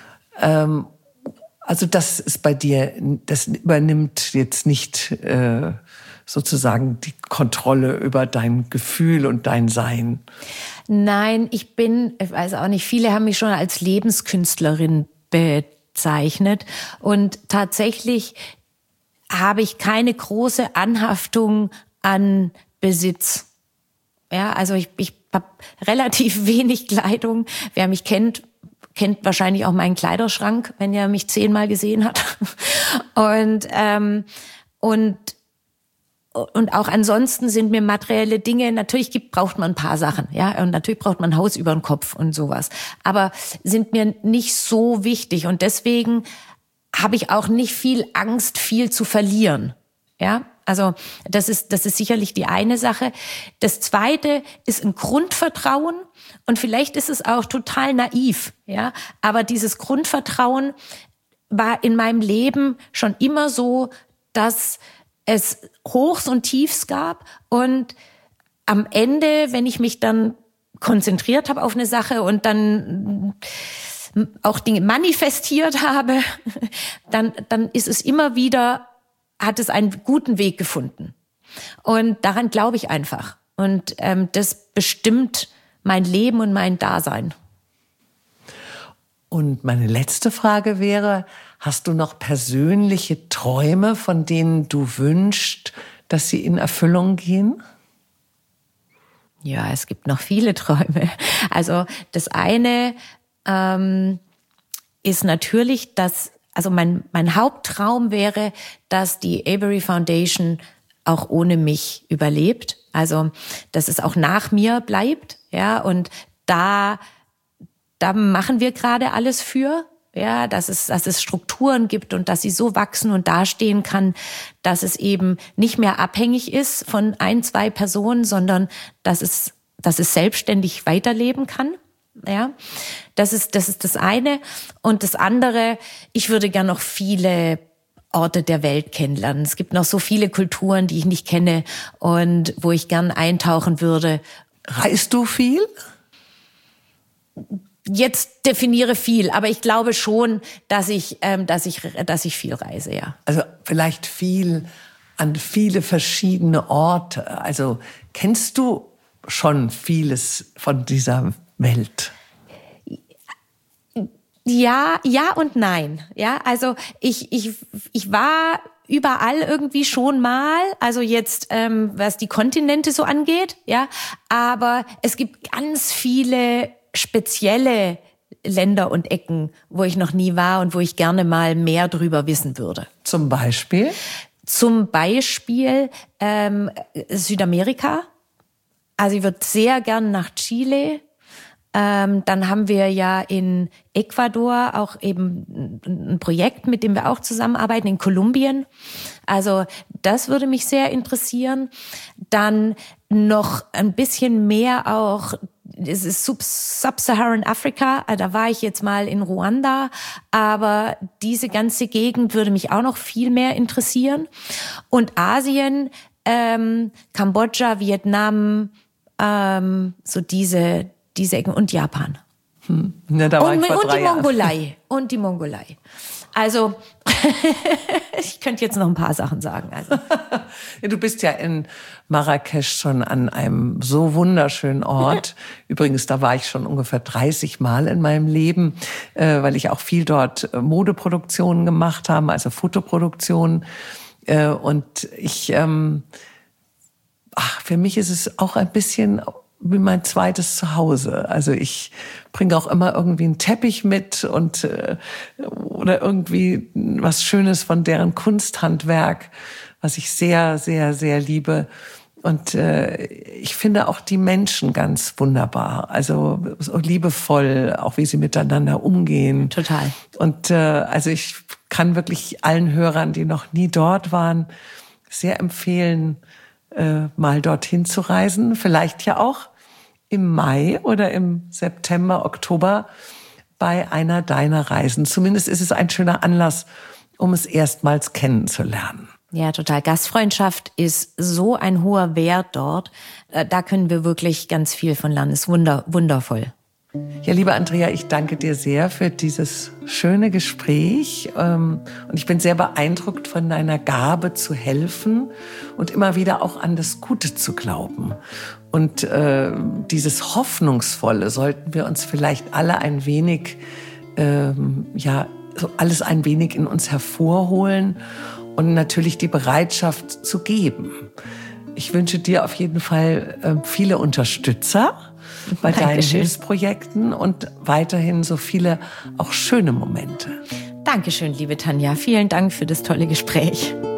Also das ist bei dir, das übernimmt jetzt nicht sozusagen die Kontrolle über dein Gefühl und dein Sein. Nein, ich weiß auch nicht, viele haben mich schon als Lebenskünstlerin bezeichnet und tatsächlich habe ich keine große Anhaftung an Besitz. Ja, also ich habe relativ wenig Kleidung. Wer mich kennt wahrscheinlich auch meinen Kleiderschrank, wenn er mich 10-mal gesehen hat. Und auch ansonsten sind mir materielle Dinge, natürlich braucht man ein paar Sachen, ja, und natürlich braucht man ein Haus über den Kopf und sowas, aber sind mir nicht so wichtig und deswegen habe ich auch nicht viel Angst, viel zu verlieren, ja. Also das ist sicherlich die eine Sache. Das zweite ist ein Grundvertrauen und vielleicht ist es auch total naiv, ja, aber dieses Grundvertrauen war in meinem Leben schon immer so, dass es Hochs und Tiefs gab und am Ende, wenn ich mich dann konzentriert habe auf eine Sache und dann auch Dinge manifestiert habe, dann ist es immer wieder, hat es einen guten Weg gefunden. Und daran glaube ich einfach. Und das bestimmt mein Leben und mein Dasein. Und meine letzte Frage wäre, hast du noch persönliche Träume, von denen du wünschst, dass sie in Erfüllung gehen? Ja, es gibt noch viele Träume. Also das eine ist natürlich, dass also mein Haupttraum wäre, dass die Avery Foundation auch ohne mich überlebt. Also, dass es auch nach mir bleibt, ja, und da machen wir gerade alles für, ja, dass es Strukturen gibt und dass sie so wachsen und dastehen kann, dass es eben nicht mehr abhängig ist von 1, 2 Personen, sondern dass es selbstständig weiterleben kann. Ja, das ist das eine. Und das andere, ich würde gern noch viele Orte der Welt kennenlernen. Es gibt noch so viele Kulturen, die ich nicht kenne und wo ich gern eintauchen würde. Reist du viel? Jetzt definiere viel, aber ich glaube schon, dass ich viel reise, ja. Also vielleicht viel an viele verschiedene Orte. Also kennst du schon vieles von dieser Welt? Ja und nein. Ja, also ich war überall irgendwie schon mal, also jetzt was die Kontinente so angeht, ja, aber es gibt ganz viele spezielle Länder und Ecken, wo ich noch nie war und wo ich gerne mal mehr drüber wissen würde. Zum Beispiel? Zum Beispiel Südamerika. Also ich würde sehr gern nach Chile. Dann haben wir ja in Ecuador auch eben ein Projekt, mit dem wir auch zusammenarbeiten, in Kolumbien. Also das würde mich sehr interessieren. Dann noch ein bisschen mehr auch, es ist Sub-Saharan Afrika, da war ich jetzt mal in Ruanda, aber diese ganze Gegend würde mich auch noch viel mehr interessieren. Und Asien, Kambodscha, Vietnam, so diese Ecken und Japan. Ja, da war ich vor 3 Jahren. Und die Mongolei. Also, ich könnte jetzt noch ein paar Sachen sagen. Also. Ja, du bist ja in Marrakesch schon an einem so wunderschönen Ort. Übrigens, da war ich schon ungefähr 30 Mal in meinem Leben, weil ich auch viel dort Modeproduktionen gemacht habe, also Fotoproduktionen. Und für mich ist es auch ein bisschen wie mein zweites Zuhause. Also ich bringe auch immer irgendwie einen Teppich mit und oder irgendwie was Schönes von deren Kunsthandwerk, was ich sehr, sehr, sehr liebe. Und ich finde auch die Menschen ganz wunderbar. Also so liebevoll, auch wie sie miteinander umgehen. Total. Und also ich kann wirklich allen Hörern, die noch nie dort waren, sehr empfehlen, mal dorthin zu reisen. Vielleicht ja auch im Mai oder im September, Oktober bei einer deiner Reisen. Zumindest ist es ein schöner Anlass, um es erstmals kennenzulernen. Ja, total. Gastfreundschaft ist so ein hoher Wert dort. Da können wir wirklich ganz viel von lernen. Ist wundervoll. Ja, liebe Andrea, ich danke dir sehr für dieses schöne Gespräch. Und ich bin sehr beeindruckt von deiner Gabe zu helfen und immer wieder auch an das Gute zu glauben. Und dieses Hoffnungsvolle sollten wir uns vielleicht alle ein wenig, so alles ein wenig in uns hervorholen und natürlich die Bereitschaft zu geben. Ich wünsche dir auf jeden Fall viele Unterstützer bei deinen Hilfsprojekten und weiterhin so viele auch schöne Momente. Dankeschön, liebe Tanja. Vielen Dank für das tolle Gespräch.